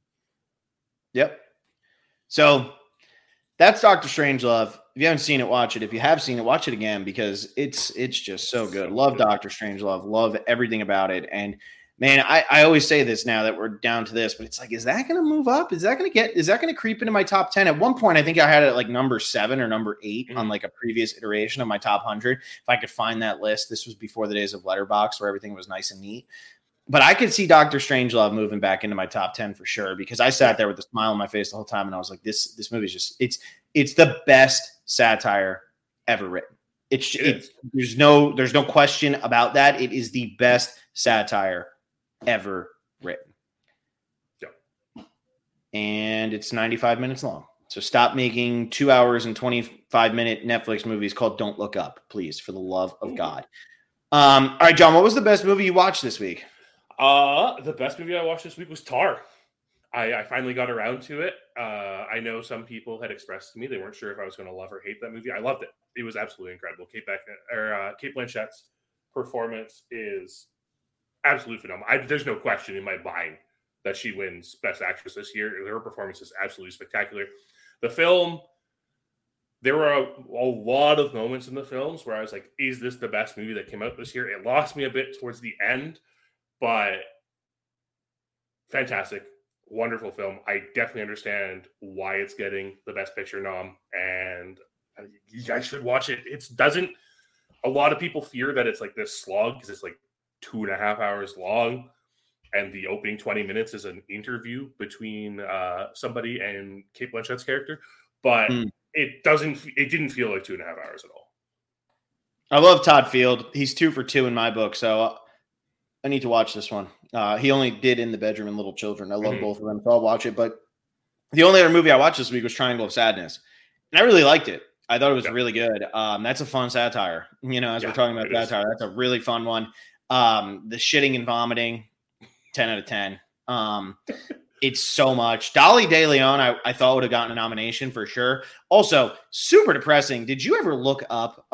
Yep. So that's Doctor Strangelove. If you haven't seen it, watch it. If you have seen it, watch it again because it's just so good. Love Doctor Strangelove. Love everything about it. And man, I always say this now that we're down to this, but it's like, is that going to move up? Is that going to creep into my top 10? At one point, I think I had it like number 7 or number 8 on like a previous iteration of my top 100. If I could find that list, this was before the days of Letterboxd where everything was nice and neat. But I could see Doctor Strangelove moving back into my top 10 for sure, because I sat there with a smile on my face the whole time. And I was like, this movie is just, it's the best satire ever written. There's no question about that. It is the best satire ever written. Yeah. And it's 95 minutes long. So stop making 2 hours and 25-minute Netflix movies called Don't Look Up, please, for the love of God. All right, John, what was the best movie you watched this week? The best movie I watched this week was Tar. I finally got around to it. I know some people had expressed to me they weren't sure if I was going to love or hate that movie. I loved it. It was absolutely incredible. Cate Blanchett's performance is absolutely phenomenal. There's no question in my mind that she wins Best Actress this year. Her performance is absolutely spectacular. The film, there were a lot of moments in the films where I was like, is this the best movie that came out this year? It lost me a bit towards the end, but fantastic, wonderful film. I definitely understand why it's getting the Best Picture nom, and you guys should watch it. A lot of people fear that it's like this slog because it's like 2.5 hours long, and the opening 20 minutes is an interview between somebody and Cate Blanchett's character, but it didn't feel like 2.5 hours at all. I love Todd Field. He's 2 for 2 in my book, so I need to watch this one. He only did In the Bedroom and Little Children. I love both of them, so I'll watch it. But the only other movie I watched this week was Triangle of Sadness, and I really liked it. I thought it was really good. That's a fun satire. As we're talking about satire, that's a really fun one. The shitting and vomiting, 10 out of 10. It's so much. Dolly De Leon, I thought would have gotten a nomination for sure. Also, super depressing. Did you ever look up?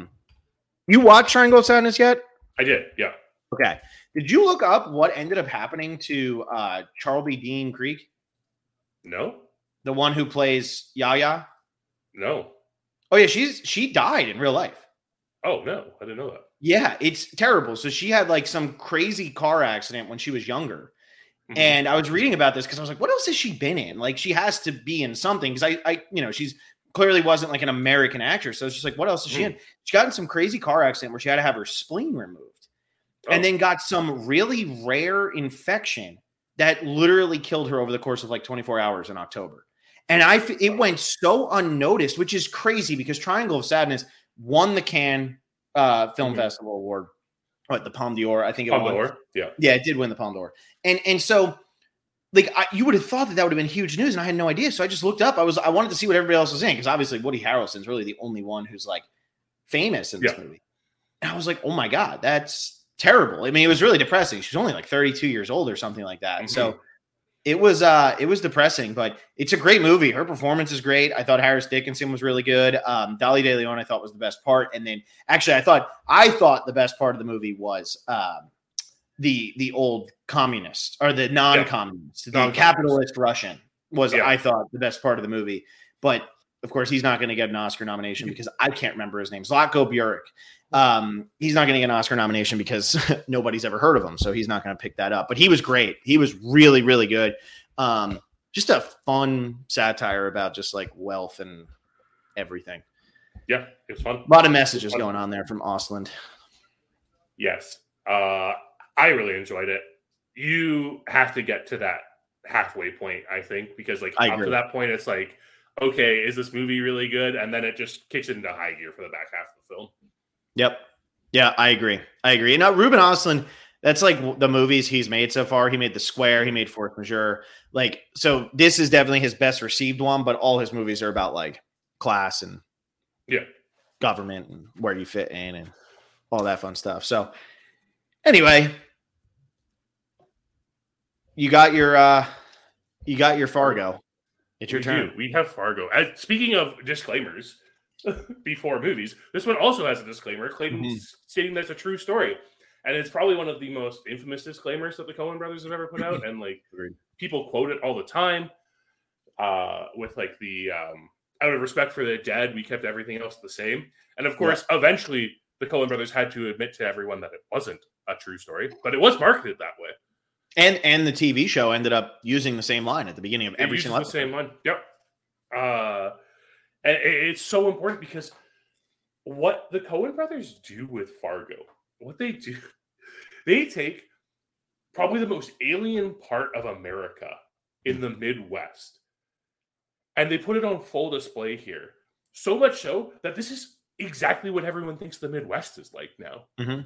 You watched Triangle of Sadness yet? I did, yeah. Okay. Did you look up what ended up happening to Charlie Dean Creek? No. The one who plays Yaya? No. Oh, yeah, she died in real life. Oh, no. I didn't know that. Yeah, it's terrible. So she had like some crazy car accident when she was younger. Mm-hmm. And I was reading about this because I was like, what else has she been in? Like, she has to be in something because she's clearly wasn't like an American actress. So it's just like, what else is she in? She got in some crazy car accident where she had to have her spleen removed. And then got some really rare infection that literally killed her over the course of like 24 hours in October. And it went so unnoticed, which is crazy because Triangle of Sadness won the Cannes Film Festival Award. What, the Palme d'Or? I think it won. Palme d'Or, yeah. Yeah, it did win the Palme d'Or. And so, like, you would have thought that would have been huge news, and I had no idea. So I just looked up. I wanted to see what everybody else was in because obviously Woody Harrelson's really the only one who's like famous in this movie. And I was like, oh my God, that's terrible. I mean, it was really depressing. She was only like 32 years old or something like that. And so it was depressing, but it's a great movie. Her performance is great. I thought Harris Dickinson was really good. Dolly De Leon, I thought, was the best part. And then actually I thought the best part of the movie was the old communist or the non-communist, the capitalist Russian was, I thought, the best part of the movie. But of course, he's not going to get an Oscar nomination because I can't remember his name. Zlatko Buric. He's not going to get an Oscar nomination because nobody's ever heard of him. So he's not going to pick that up. But he was great. He was really, really good. Just a fun satire about just like wealth and everything. Yeah, it was fun. A lot of messages going on there from Ostland. Yes. I really enjoyed it. You have to get to that halfway point, I think, because like up to that point, it's like, okay, is this movie really good? And then it just kicks it into high gear for the back half of the film. Yep. Yeah, I agree. And now Ruben Östlund, that's like the movies he's made so far. He made The Square. He made Force Majeure. Like, so this is definitely his best received one, but all his movies are about like class and government and where you fit in and all that fun stuff. So anyway, you got your Fargo. It's your turn. We have Fargo. Speaking of disclaimers, before movies. This one also has a disclaimer stating that it's a true story. And it's probably one of the most infamous disclaimers that the Coen brothers have ever put out. And like people quote it all the time with like the out of respect for the dead, we kept everything else the same. And of course, eventually the Coen brothers had to admit to everyone that it wasn't a true story, but it was marketed that way. And the TV show ended up using the same line at the beginning of every single episode. The same line. Yep. And it's so important because what the Coen brothers do with Fargo, what they do, they take probably the most alien part of America in the Midwest, and they put it on full display here. So much so that this is exactly what everyone thinks the Midwest is like now.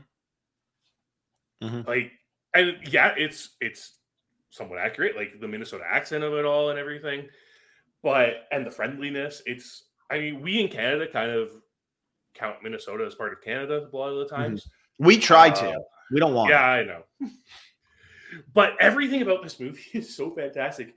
Like, and yeah, it's somewhat accurate, like the Minnesota accent of it all and everything, and the friendliness. I mean, we in Canada kind of count Minnesota as part of Canada a lot of the times. We try to. We don't want. Yeah, I know. But everything about this movie is so fantastic.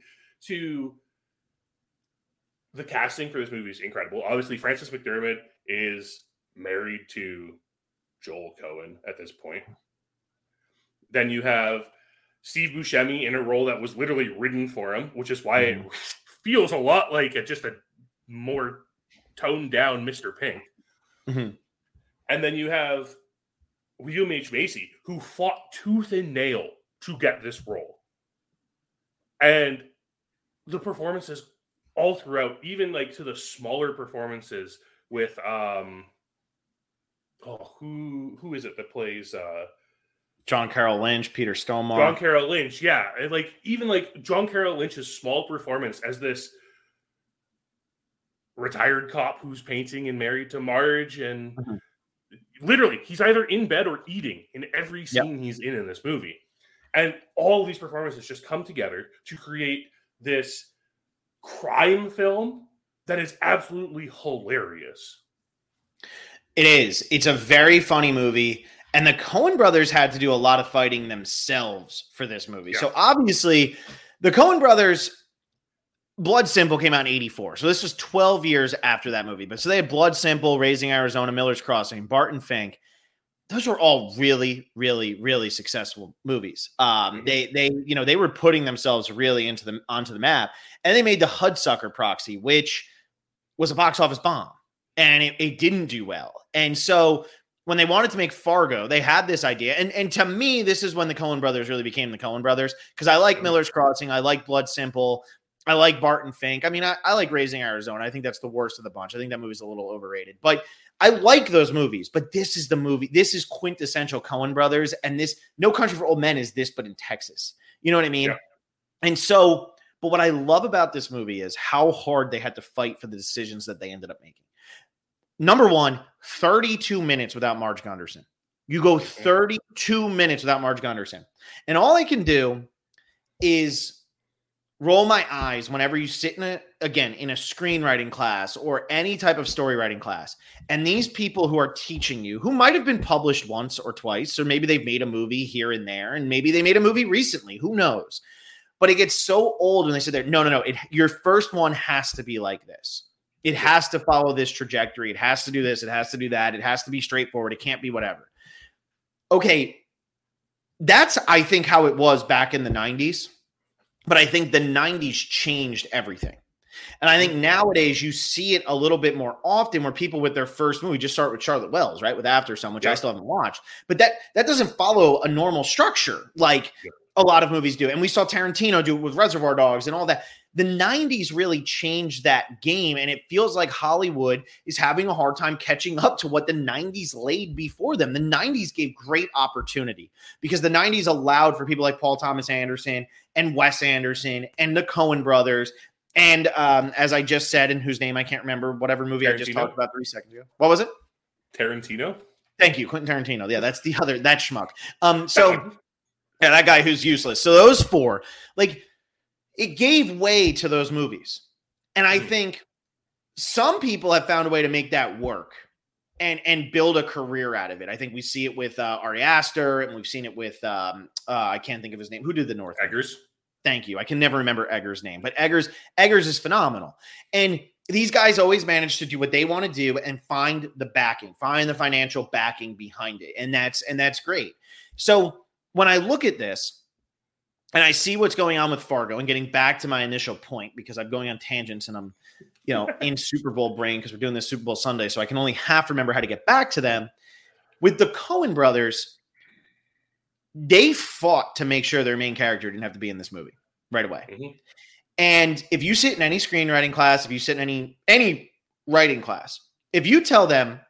The casting for this movie is incredible. Obviously, Frances McDermott is married to Joel Coen at this point. Then you have Steve Buscemi in a role that was literally written for him, which is why it feels a lot like just a more toned down Mr. Pink. And then you have William H. Macy, who fought tooth and nail to get this role. And the performances all throughout, even like to the smaller performances with who is it that plays John Carroll Lynch, Peter Stormare. John Carroll Lynch, yeah. And like even like John Carroll Lynch's small performance as this retired cop who's painting and married to Marge, and literally he's either in bed or eating in every scene he's in this movie. And all these performances just come together to create this crime film that is absolutely hilarious. It is. It's a very funny movie. And the Coen brothers had to do a lot of fighting themselves for this movie. Yeah. So obviously, the Coen brothers, Blood Simple came out in 1984. So this was 12 years after that movie. But so they had Blood Simple, Raising Arizona, Miller's Crossing, Barton Fink. Those were all really, really, really successful movies. They were putting themselves really onto the map. And they made the Hudsucker Proxy, which was a box office bomb. And it didn't do well. And so when they wanted to make Fargo, they had this idea. And to me, this is when the Coen brothers really became the Coen brothers. Because I like Miller's Crossing. I like Blood Simple. I like Barton Fink. I mean, I like Raising Arizona. I think that's the worst of the bunch. I think that movie's a little overrated. But I like those movies. But this is the movie. This is quintessential Coen brothers. And this No Country for Old Men is this, but in Texas. You know what I mean? Yeah. And so, but what I love about this movie is how hard they had to fight for the decisions that they ended up making. Number one, 32 minutes without Marge Gunderson. You go 32 minutes without Marge Gunderson. And all I can do is roll my eyes whenever you sit in a screenwriting class or any type of story writing class. And these people who are teaching you, who might have been published once or twice, or maybe they've made a movie here and there, and maybe they made a movie recently, who knows? But it gets so old when they sit there, no, your first one has to be like this. It has to follow this trajectory. It has to do this. It has to do that. It has to be straightforward. It can't be whatever. Okay. That's, I think, how it was back in the 90s. But I think the 90s changed everything. And I think nowadays you see it a little bit more often where people with their first movie just start with Charlotte Wells, right? With After Sun, which I still haven't watched. But that doesn't follow a normal structure like a lot of movies do. And we saw Tarantino do it with Reservoir Dogs and all that. The 90s really changed that game, and it feels like Hollywood is having a hard time catching up to what the 90s laid before them. The 90s gave great opportunity because the 90s allowed for people like Paul Thomas Anderson and Wes Anderson and the Coen brothers and, as I just said, and whose name I can't remember, whatever movie Tarantino. I just talked about 3 seconds ago. What was it? Tarantino. Thank you, Quentin Tarantino. Yeah, that's that schmuck. Yeah, that guy who's useless. So those four, it gave way to those movies. And I think some people have found a way to make that work and build a career out of it. I think we see it with Ari Aster, and we've seen it with, I can't think of his name. Who did The North? Eggers. Thank you. I can never remember Eggers' name, but Eggers is phenomenal. And these guys always manage to do what they want to do and find the backing, find the financial backing behind it. And that's great. So when I look at this and I see what's going on with Fargo, and getting back to my initial point, because I'm going on tangents and I'm, in Super Bowl brain because we're doing this Super Bowl Sunday, so I can only half remember how to get back to them. With the Coen brothers, they fought to make sure their main character didn't have to be in this movie right away. Mm-hmm. And if you sit in any screenwriting class, if you sit in any writing class, if you tell them,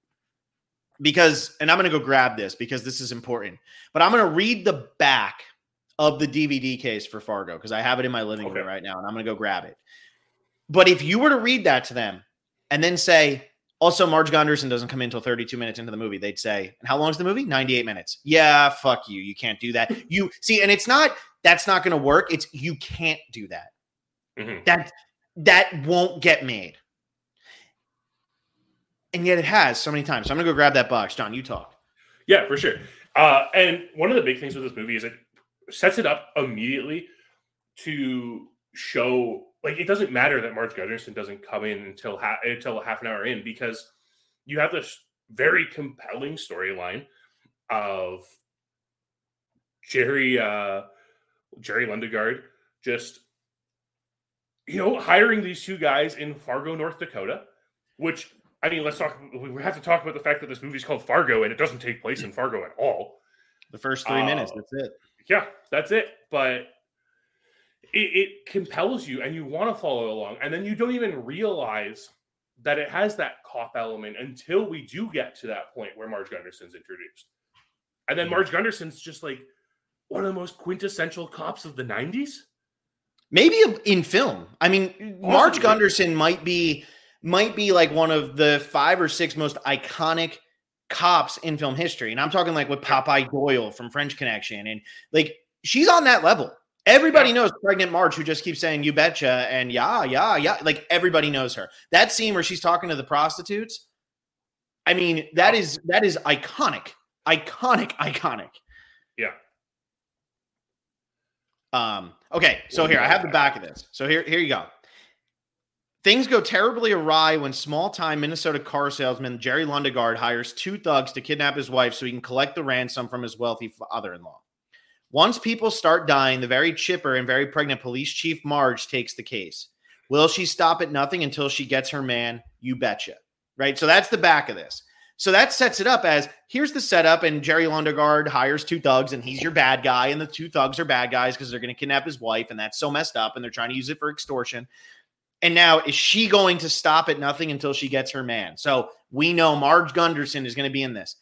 and I'm going to go grab this because this is important, but I'm going to read the back of the DVD case for Fargo because I have it in my living room right now, and I'm going to go grab it. But if you were to read that to them and then say, also, Marge Gunderson doesn't come in until 32 minutes into the movie, they'd say, and how long is the movie? 98 minutes. Yeah, fuck you. You can't do that. You see, and that's not going to work. You can't do that. Mm-hmm. That won't get made. And yet it has so many times. So I'm going to go grab that box. John, you talk. Yeah, for sure. And one of the big things with this movie is it sets it up immediately to show, like, it doesn't matter that Marge Gunderson doesn't come in until half an hour in, because you have this very compelling storyline of Jerry Lundegaard just, hiring these two guys in Fargo, North Dakota, which, I mean, we have to talk about the fact that this movie is called Fargo and it doesn't take place in Fargo at all. The first 3 minutes, that's it. Yeah, that's it. But it compels you and you want to follow along. And then you don't even realize that it has that cop element until we do get to that point where Marge Gunderson's introduced. And then Marge Gunderson's just like one of the most quintessential cops of the 90s. Maybe in film. I mean, Marge Gunderson might be like one of the 5 or 6 most iconic cops in film history. And I'm talking like with Popeye Doyle from French Connection. And like, she's on that level. Everybody knows pregnant Marge, who just keeps saying, you betcha. And yeah. Like, everybody knows her. That scene where she's talking to the prostitutes. I mean, that is iconic. Iconic. Yeah. Okay, so here, I have the back of this. So here you go. Things go terribly awry when small-time Minnesota car salesman Jerry Lundegaard hires 2 thugs to kidnap his wife so he can collect the ransom from his wealthy father-in-law. Once people start dying, the very chipper and very pregnant police chief Marge takes the case. Will she stop at nothing until she gets her man? You betcha. Right? So that's the back of this. So that sets it up as, here's the setup, and Jerry Lundegaard hires 2 thugs, and he's your bad guy, and the 2 thugs are bad guys because they're going to kidnap his wife, and that's so messed up, and they're trying to use it for extortion. And now, is she going to stop at nothing until she gets her man? So we know Marge Gunderson is going to be in this.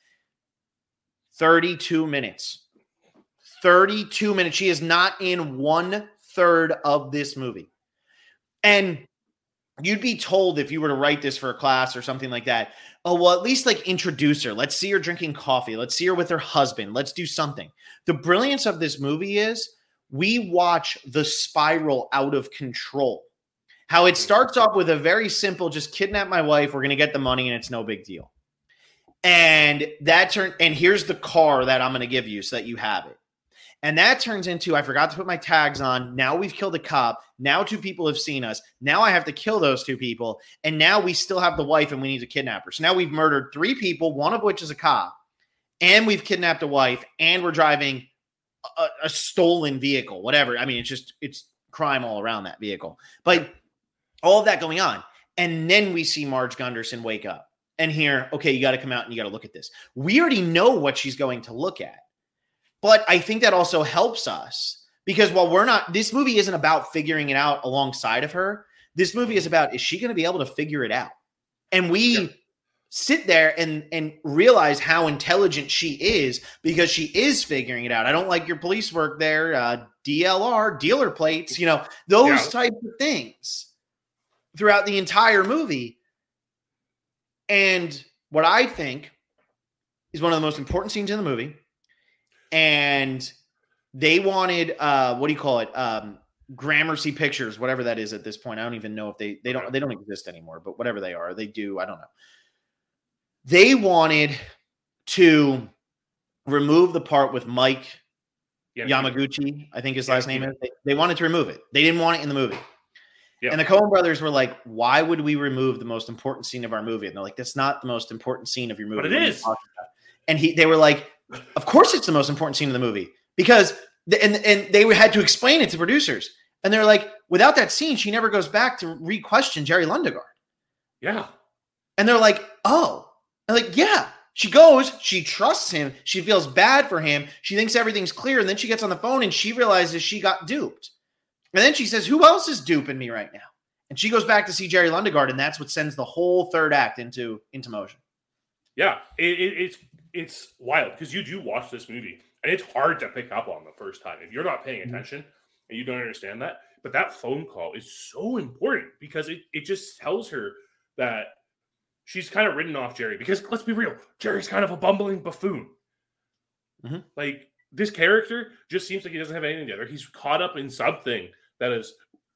32 minutes. 32 minutes. She is not in 1/3 of this movie. And you'd be told, if you were to write this for a class or something like that, oh, well, at least like introduce her. Let's see her drinking coffee. Let's see her with her husband. Let's do something. The brilliance of this movie is we watch the spiral out of control. How it starts off with a very simple, just kidnap my wife. We're going to get the money and it's no big deal. And here's the car that I'm going to give you so that you have it. And that turns into, I forgot to put my tags on. Now we've killed a cop. Now 2 people have seen us. Now I have to kill those 2 people. And now we still have the wife and we need to kidnap her. So now we've murdered 3 people, one of which is a cop. And we've kidnapped a wife. And we're driving a stolen vehicle, whatever. I mean, it's crime all around that vehicle. But all of that going on. And then we see Marge Gunderson wake up and hear, okay, you got to come out and you got to look at this. We already know what she's going to look at. But I think that also helps us because while this movie isn't about figuring it out alongside of her. This movie is about, is she going to be able to figure it out? And we sit there and realize how intelligent she is because she is figuring it out. I don't like your police work there. DLR, dealer plates, those types of things throughout the entire movie. And what I think is one of the most important scenes in the movie. And they wanted, Gramercy Pictures, whatever that is at this point. I don't even know if they don't exist anymore, but whatever they are, they do. I don't know. They wanted to remove the part with Mike Yamaguchi, I think his last name is. They wanted to remove it. They didn't want it in the movie. Yeah. And the Coen brothers were like, why would we remove the most important scene of our movie? And they're like, that's not the most important scene of your movie. But it is. And they were like, of course it's the most important scene of the movie. Because, and they had to explain it to producers. And they're like, without that scene, she never goes back to re-question Jerry Lundegaard. Yeah. And they're like, oh. And like, yeah. She goes, she trusts him. She feels bad for him. She thinks everything's clear. And then she gets on the phone and she realizes she got duped. And then she says, who else is duping me right now? And she goes back to see Jerry Lundegaard, and that's what sends the whole third act into motion. Yeah, it's wild because you do watch this movie, and it's hard to pick up on the first time if you're not paying attention and you don't understand that. But that phone call is so important because it just tells her that she's kind of written off Jerry. Because let's be real, Jerry's kind of a bumbling buffoon. Mm-hmm. Like, this character just seems like he doesn't have anything together. He's caught up in something that is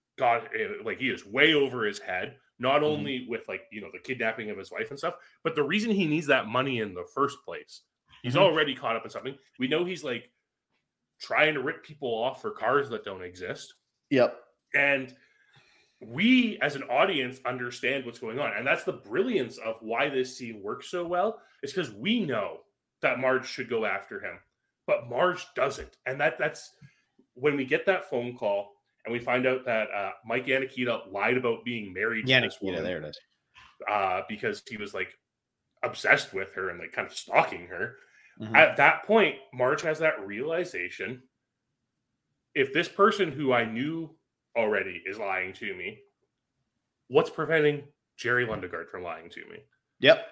he is way over his head, not only with the kidnapping of his wife and stuff, but the reason he needs that money in the first place. He's already caught up in something. We know he's like trying to rip people off for cars that don't exist. Yep. And we as an audience understand what's going on. And that's the brilliance of why this scene works so well. It's because we know that Marge should go after him, but Marge doesn't. And that's when we get that phone call and we find out that Mike Yanakita lied about being married to this woman. There it is. Because he was like obsessed with her and like kind of stalking her. Mm-hmm. At that point, Marge has that realization. If this person who I knew already is lying to me, what's preventing Jerry Lundegaard from lying to me? Yep.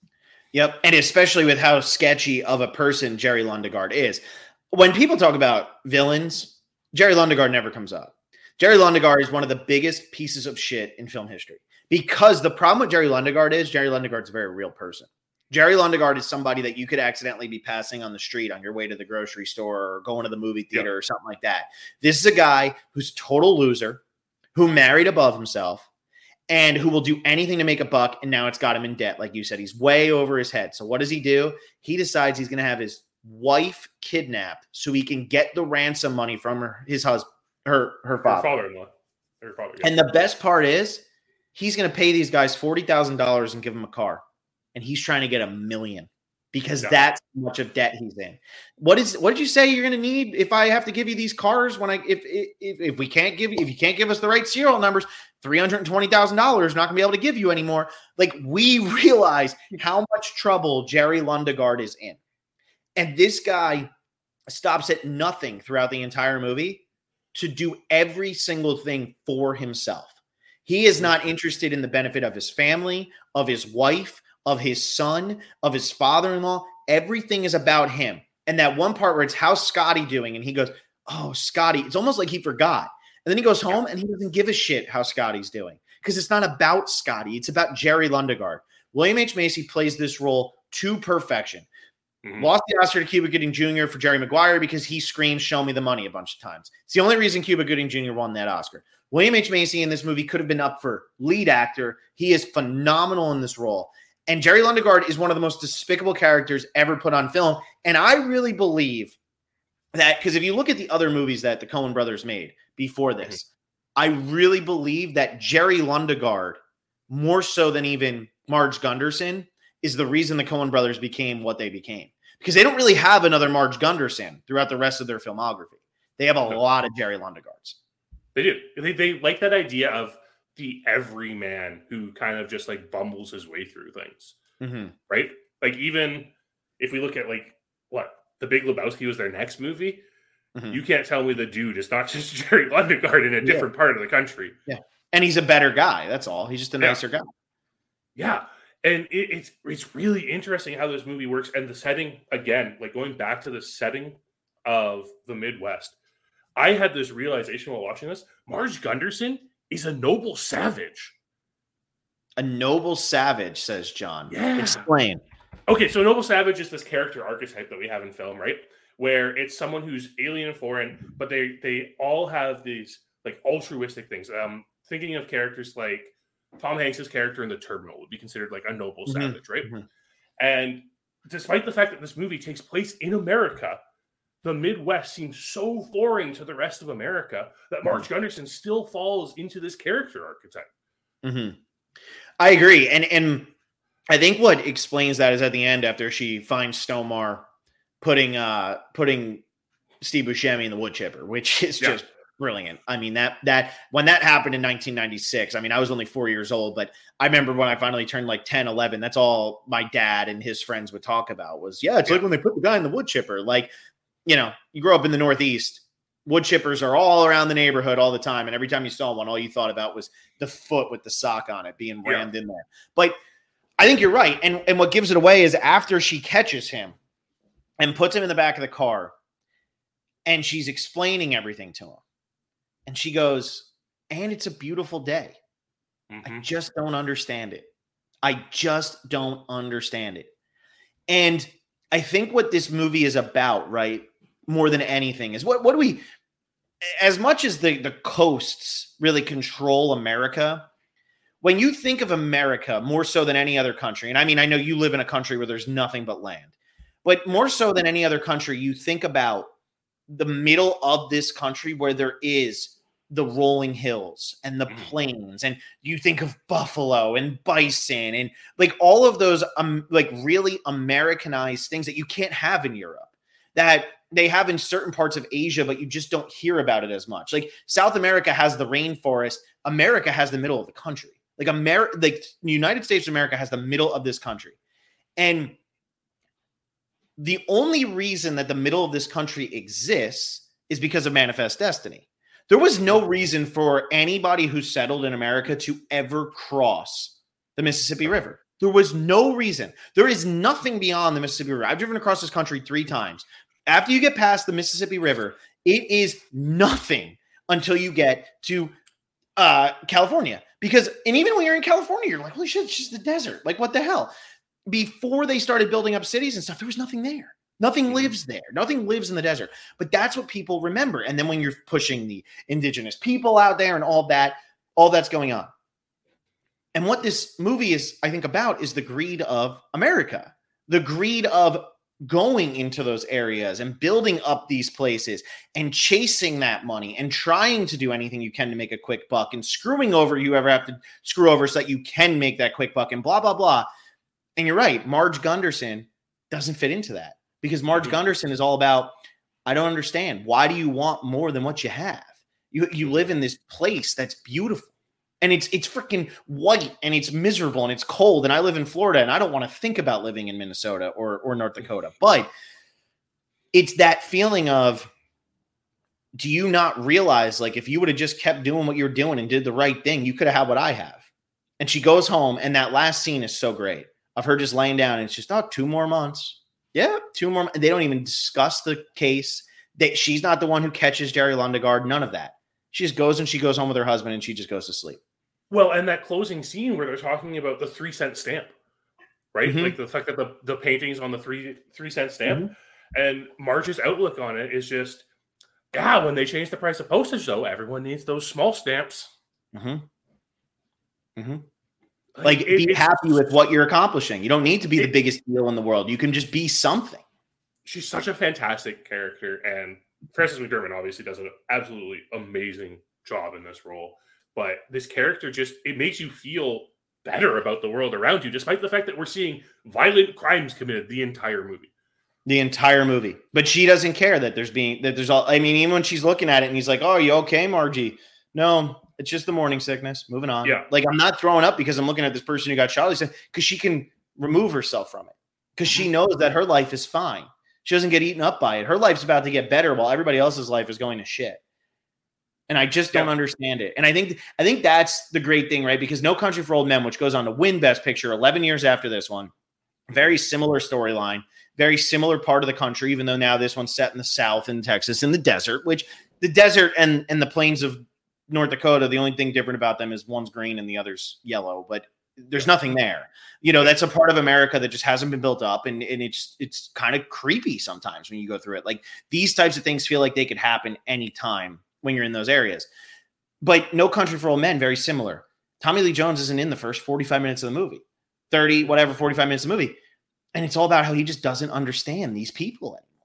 And especially with how sketchy of a person Jerry Lundegaard is. When people talk about villains, Jerry Lundegaard never comes up. Jerry Lundegaard is one of the biggest pieces of shit in film history. Because the problem with Jerry Lundegaard is Jerry Lundegaard's a very real person. Jerry Lundegaard is somebody that you could accidentally be passing on the street on your way to the grocery store or going to the movie theater or something like that. This is a guy who's a total loser, who married above himself, and who will do anything to make a buck, and now it's got him in debt. Like you said, he's way over his head. So what does he do? He decides he's going to have his wife kidnapped so he can get the ransom money from his husband, her father-in-law. Her father, And the best part is he's going to pay these guys $40,000 and give them a car. And he's trying to get $1 million because that's how much of debt he's in. What did you say you're going to need if I have to give you these cars if you can't give us the right serial numbers, $320,000 not going to be able to give you anymore. Like, we realize how much trouble Jerry Lundegaard is in. And this guy stops at nothing throughout the entire movie to do every single thing for himself. He is not interested in the benefit of his family, of his wife, of his son, of his father-in-law. Everything is about him. And that one part where it's, how's Scotty doing? And he goes, oh, Scotty. It's almost like he forgot. And then he goes home and he doesn't give a shit how Scotty's doing because it's not about Scotty. It's about Jerry Lundegaard. William H. Macy plays this role to perfection. Mm-hmm. Lost the Oscar to Cuba Gooding Jr. for Jerry Maguire because he screams, show me the money a bunch of times. It's the only reason Cuba Gooding Jr. won that Oscar. William H. Macy in this movie could have been up for lead actor. He is phenomenal in this role. And Jerry Lundegaard is one of the most despicable characters ever put on film. And I really believe that, because if you look at the other movies that the Coen brothers made before this, I really believe that Jerry Lundegaard, more so than even Marge Gunderson, is the reason the Coen brothers became what they became. Because they don't really have another Marge Gunderson throughout the rest of their filmography. They have a lot of Jerry Lundegaards. They do. They like that idea of the everyman who kind of just like bumbles his way through things. Mm-hmm. Right? Like, even if we look at The Big Lebowski was their next movie, you can't tell me the dude is not just Jerry Lundegaard in a different part of the country. Yeah. And he's a better guy. That's all. He's just a nicer guy. Yeah. And it's really interesting how this movie works. And the setting, again, like going back to the setting of the Midwest, I had this realization while watching this. Marge Gunderson is a noble savage. A noble savage, says John. Yeah. Explain. Okay, so noble savage is this character archetype that we have in film, right? Where it's someone who's alien and foreign, but they all have these like altruistic things. Thinking of characters like Tom Hanks's character in The Terminal would be considered like a noble savage, right? Mm-hmm. And despite the fact that this movie takes place in America, the Midwest seems so foreign to the rest of America that Marge Gunderson still falls into this character archetype. Mm-hmm. I agree. And I think what explains that is at the end, after she finds Stomar putting Steve Buscemi in the wood chipper, which is just brilliant. I mean, that when that happened in 1996, I mean, I was only 4 years old, but I remember when I finally turned like 10, 11, that's all my dad and his friends would talk about was, it's like when they put the guy in the wood chipper. Like, you know, you grow up in the Northeast, wood chippers are all around the neighborhood all the time. And every time you saw one, all you thought about was the foot with the sock on it being rammed in there. But I think you're right. And what gives it away is after she catches him and puts him in the back of the car and she's explaining everything to him. And she goes, and it's a beautiful day. I just don't understand it. I just don't understand it. And I think what this movie is about, right, more than anything is what do we, as much as the coasts really control America, when you think of America more so than any other country, and I mean, I know you live in a country where there's nothing but land, but more so than any other country, you think about the middle of this country where there is the rolling hills and the plains, and you think of buffalo and bison and like all of those like really Americanized things that you can't have in Europe, that they have in certain parts of Asia, but you just don't hear about it as much. Like South America has the rainforest. America has the middle of the country. Like the United States of America has the middle of this country. And the only reason that the middle of this country exists is because of Manifest Destiny. There was no reason for anybody who settled in America to ever cross the Mississippi River. There was no reason. There is nothing beyond the Mississippi River. I've driven across this country 3 times. After you get past the Mississippi River, it is nothing until you get to California. And even when you're in California, you're like, holy shit, it's just the desert. Like, what the hell? Before they started building up cities and stuff, there was nothing there. Nothing lives there. Nothing lives in the desert. But that's what people remember. And then when you're pushing the indigenous people out there and all that's going on. And what this movie is, I think, about is the greed of America, the greed of going into those areas and building up these places and chasing that money and trying to do anything you can to make a quick buck and screwing over you ever have to screw over so that you can make that quick buck and blah, blah, blah. And you're right. Marge Gunderson doesn't fit into that because Marge Gunderson is all about, I don't understand. Why do you want more than what you have? You live in this place that's beautiful. And it's freaking white and it's miserable and it's cold. And I live in Florida and I don't want to think about living in Minnesota or North Dakota. But it's that feeling of, do you not realize, like, if you would have just kept doing what you're doing and did the right thing, you could have had what I have. And she goes home and that last scene is so great of her just laying down and it's just, 2 more months. Yeah, 2 more. They don't even discuss the case. She's not the one who catches Jerry Lundegaard. None of that. She just goes and she goes home with her husband and she just goes to sleep. Well, and that closing scene where they're talking about the 3-cent stamp, right? Like the fact that the painting's on the 3-cent stamp, and Marge's outlook on it is just, when they change the price of postage, though, everyone needs those small stamps. Like be happy with what you're accomplishing. You don't need to be the biggest deal in the world. You can just be something. She's such a fantastic character, and Frances McDormand obviously does an absolutely amazing job in this role. But this character it makes you feel better about the world around you, despite the fact that we're seeing violent crimes committed the entire movie. The entire movie. But she doesn't care that there's all, I mean, even when she's looking at it and he's like, oh, are you okay, Margie? No, it's just the morning sickness. Moving on. Yeah. Like, I'm not throwing up because I'm looking at this person who got shot. Because she can remove herself from it. Because she knows that her life is fine. She doesn't get eaten up by it. Her life's about to get better while everybody else's life is going to shit. And I just don't understand it. And I think that's the great thing, right? Because No Country for Old Men, which goes on to win Best Picture 11 years after this one, very similar storyline, very similar part of the country, even though now this one's set in the South in Texas in the desert, which the desert and the plains of North Dakota, the only thing different about them is one's green and the other's yellow, but there's nothing there. You know, that's a part of America that just hasn't been built up. And it's kind of creepy sometimes when you go through it. Like, these types of things feel like they could happen anytime when you're in those areas. But No Country for Old Men, very similar. Tommy Lee Jones isn't in the first 45 minutes of the movie, 45 minutes of the movie. And it's all about how he just doesn't understand these people anymore.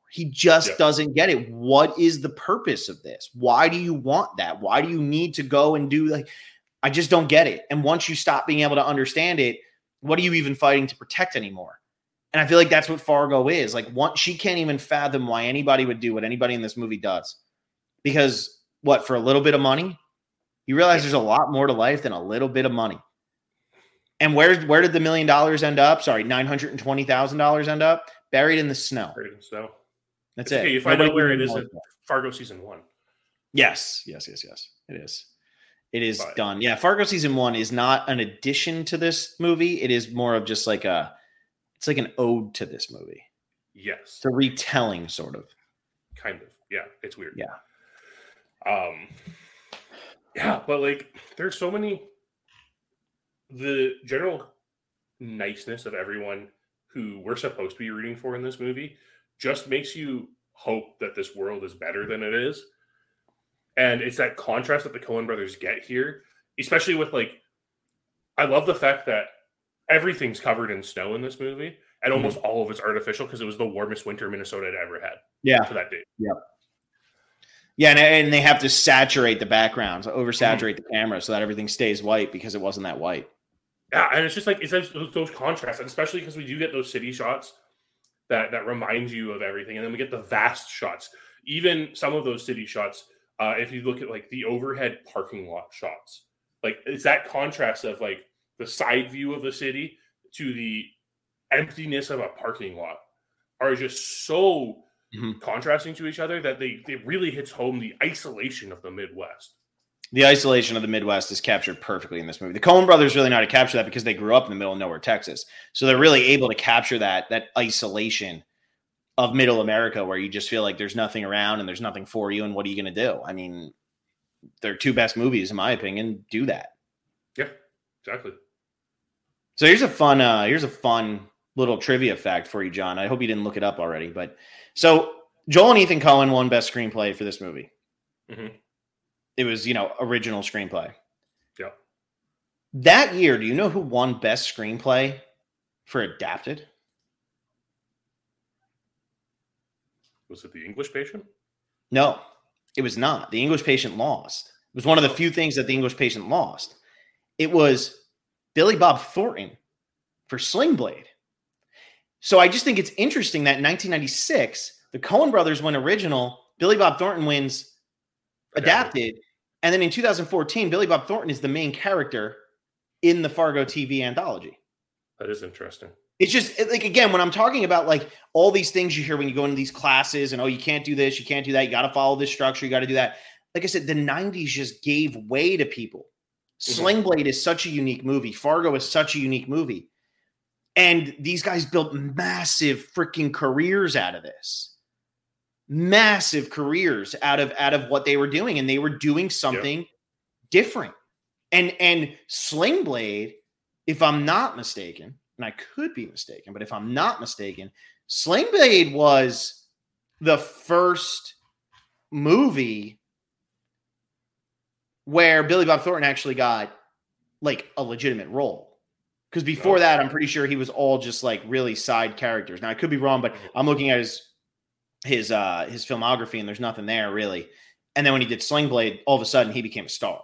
He just doesn't get it. What is the purpose of this? Why do you want that? Why do you need to go and do like, I just don't get it. And once you stop being able to understand it, what are you even fighting to protect anymore? And I feel like that's what Fargo is. Like, she can't even fathom why anybody would do what anybody in this movie does. Because for a little bit of money, you realize there's a lot more to life than a little bit of money. And where did the $1 million end up? Sorry, $920,000 end up? Buried in the snow. Buried in the snow. That's it. Okay, you find out where it is in Fargo season 1. Yes. It is. It is done. Yeah, Fargo season 1 is not an addition to this movie. It is more of just like it's like an ode to this movie. Yes. It's a retelling, sort of. Kind of. Yeah, it's weird. Yeah. Yeah, but like there's so many, the general niceness of everyone who we're supposed to be rooting for in this movie just makes you hope that this world is better than it is. And it's that contrast that the Coen brothers get here, especially with like, I love the fact that everything's covered in snow in this movie, and almost all of it's artificial because it was the warmest winter Minnesota had ever had. Yeah. To that date. Yeah. Yeah, and they have to saturate the backgrounds, oversaturate the camera so that everything stays white because it wasn't that white. Yeah, and it's just like, it's those contrasts, and especially because we do get those city shots that remind you of everything, and then we get the vast shots. Even some of those city shots, if you look at like the overhead parking lot shots, like it's that contrast of like the side view of the city to the emptiness of a parking lot are just so contrasting to each other that they really hits home the isolation of the Midwest. The isolation of the Midwest is captured perfectly in this movie. The Coen brothers really know how to capture that because they grew up in the middle of nowhere, Texas. So they're really able to capture that isolation of middle America where you just feel like there's nothing around and there's nothing for you. And what are you going to do? I mean, their two best movies, in my opinion, do that. Yeah, exactly. So here's a fun little trivia fact for you, John. I hope you didn't look it up already, but so Joel and Ethan Coen won best screenplay for this movie. Mm-hmm. It was, original screenplay. Yeah. That year, do you know who won best screenplay for adapted? Was it The English Patient? No, it was not. The English Patient lost. It was one of the few things that The English Patient lost. It was Billy Bob Thornton for Sling Blade. So I just think it's interesting that in 1996, the Coen brothers win original, Billy Bob Thornton wins adapted. And then in 2014, Billy Bob Thornton is the main character in the Fargo TV anthology. That is interesting. It's just like, again, when I'm talking about like all these things you hear when you go into these classes and, you can't do this, you can't do that. You got to follow this structure. You got to do that. Like I said, the 90s just gave way to people. Sling Blade is such a unique movie. Fargo is such a unique movie. And these guys built massive freaking careers out of this. Massive careers out of what they were doing. And they were doing something different. And Sling Blade, if I'm not mistaken, and I could be mistaken, but if I'm not mistaken, Sling Blade was the first movie where Billy Bob Thornton actually got like a legitimate role. Because before that, I'm pretty sure he was all just like really side characters. Now I could be wrong, but I'm looking at his filmography and there's nothing there really. And then when he did Sling Blade, all of a sudden he became a star.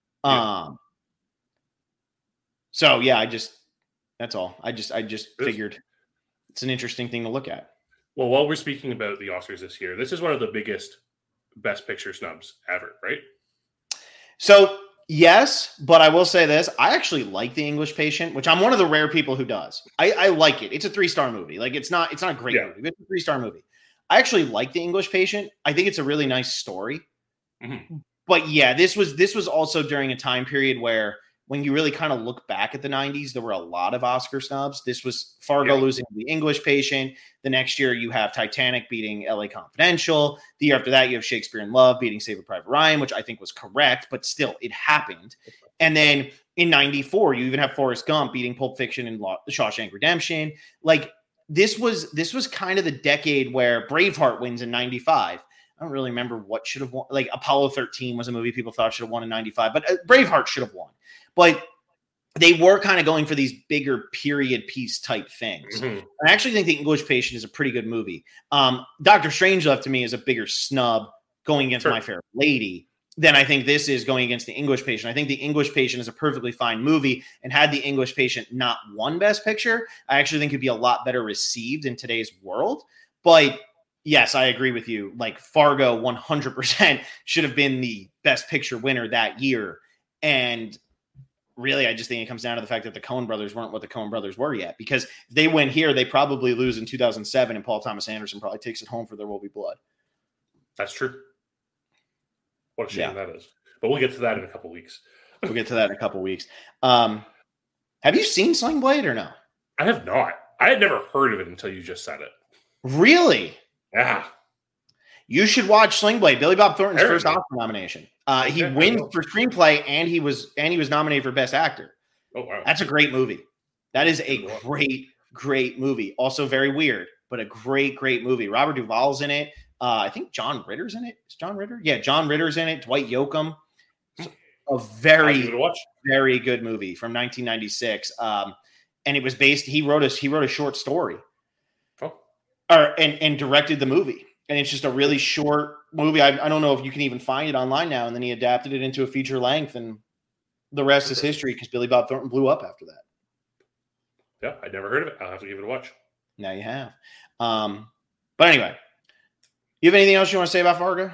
So yeah, that's all. I just figured it's an interesting thing to look at. Well, while we're speaking about the Oscars this year, this is one of the biggest Best Picture snubs ever, right? So yes, but I will say this. I actually like The English Patient, which I'm one of the rare people who does. I like it. It's a 3-star movie. Like it's not a great movie, but it's a 3-star movie. I actually like The English Patient. I think it's a really nice story. Mm-hmm. But yeah, this was also during a time period where when you really kind of look back at the 90s, there were a lot of Oscar snubs. This was Fargo losing to The English Patient. The next year you have Titanic beating LA Confidential. The year after that you have Shakespeare in Love beating Saving Private Ryan, which I think was correct, but still it happened. And then in 94, you even have Forrest Gump beating Pulp Fiction and The Shawshank Redemption. Like this was kind of the decade where Braveheart wins in 95. I don't really remember what should have won. Like Apollo 13 was a movie people thought should have won in 95, but Braveheart should have won. But they were kind of going for these bigger period piece type things. Mhm. I actually think The English Patient is a pretty good movie. Dr. Strangelove to me is a bigger snub going against Sure. My Fair Lady than I think this is going against The English Patient. I think The English Patient is a perfectly fine movie, and had The English Patient not won Best Picture, I actually think it'd be a lot better received in today's world. But yes, I agree with you. Like Fargo 100% should have been the Best Picture winner that year. And really, I just think it comes down to the fact that the Coen brothers weren't what the Coen brothers were yet. Because if they win here, they probably lose in 2007, and Paul Thomas Anderson probably takes it home for There Will Be Blood. That's true. What a shame that is. But we'll get to that in a couple weeks. We'll get to that in a couple weeks. Have you seen Sling Blade or no? I have not. I had never heard of it until you just said it. Really? Yeah. You should watch Sling Blade. Billy Bob Thornton's first Apparently. Oscar nomination. Okay, He I wins will. for screenplay, and he was nominated for Best Actor. Oh, wow. That's a great movie. That is a Good one. great, great movie. Also very weird, but a great, great movie. Robert Duvall's in it. I think John Ritter's in it. Is John Ritter? Yeah, John Ritter's in it. Dwight Yoakam. A I'll give very, it a watch. very good movie from 1996. And it was based. He wrote a short story, Oh, and directed the movie. And it's just a really short movie. I don't know if you can even find it online now. And then he adapted it into a feature length, and the rest is history because Billy Bob Thornton blew up after that. yeah. I'd never heard of it. I'll have to give it a watch. Now you have. But anyway, you have anything else you want to say about Fargo?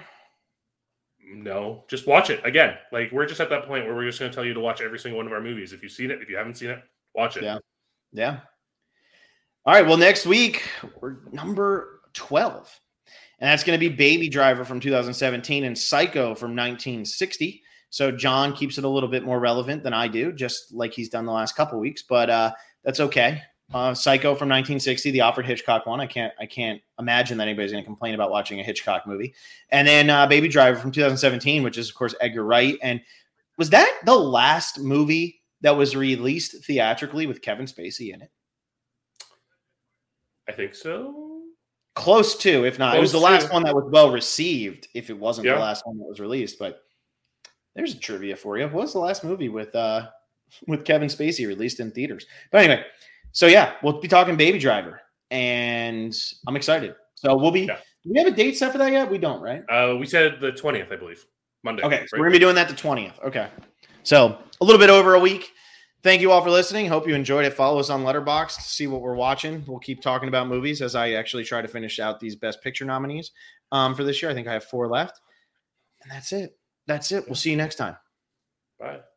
No, just watch it again. Like, we're just at that point where we're just going to tell you to watch every single one of our movies. If you've seen it, if you haven't seen it, watch it. Yeah. All right. Well, next week we're number 12. And that's going to be Baby Driver from 2017 and Psycho from 1960. So John keeps it a little bit more relevant than I do, just like he's done the last couple of weeks. But that's okay. Psycho from 1960, the Alfred Hitchcock one. I can't imagine that anybody's going to complain about watching a Hitchcock movie. And then Baby Driver from 2017, which is, of course, Edgar Wright. And was that the last movie that was released theatrically with Kevin Spacey in it? I think so. Close to, if not. It was the Close last to. one that was well received, if it wasn't Yeah. the last one that was released. But there's a trivia for you. What was the last movie with Kevin Spacey released in theaters? But anyway, so yeah, we'll be talking Baby Driver, and I'm excited. So we'll be. Yeah. Do we have a date set for that yet? We don't, right? We said the 20th, I believe. Monday. Okay, so right? we're gonna be doing that the 20th. Okay, so a little bit over a week. Thank you all for listening. Hope you enjoyed it. Follow us on Letterboxd to see what we're watching. We'll keep talking about movies as I actually try to finish out these Best Picture nominees for this year. I think I have 4 left, and that's it. We'll see you next time. Bye.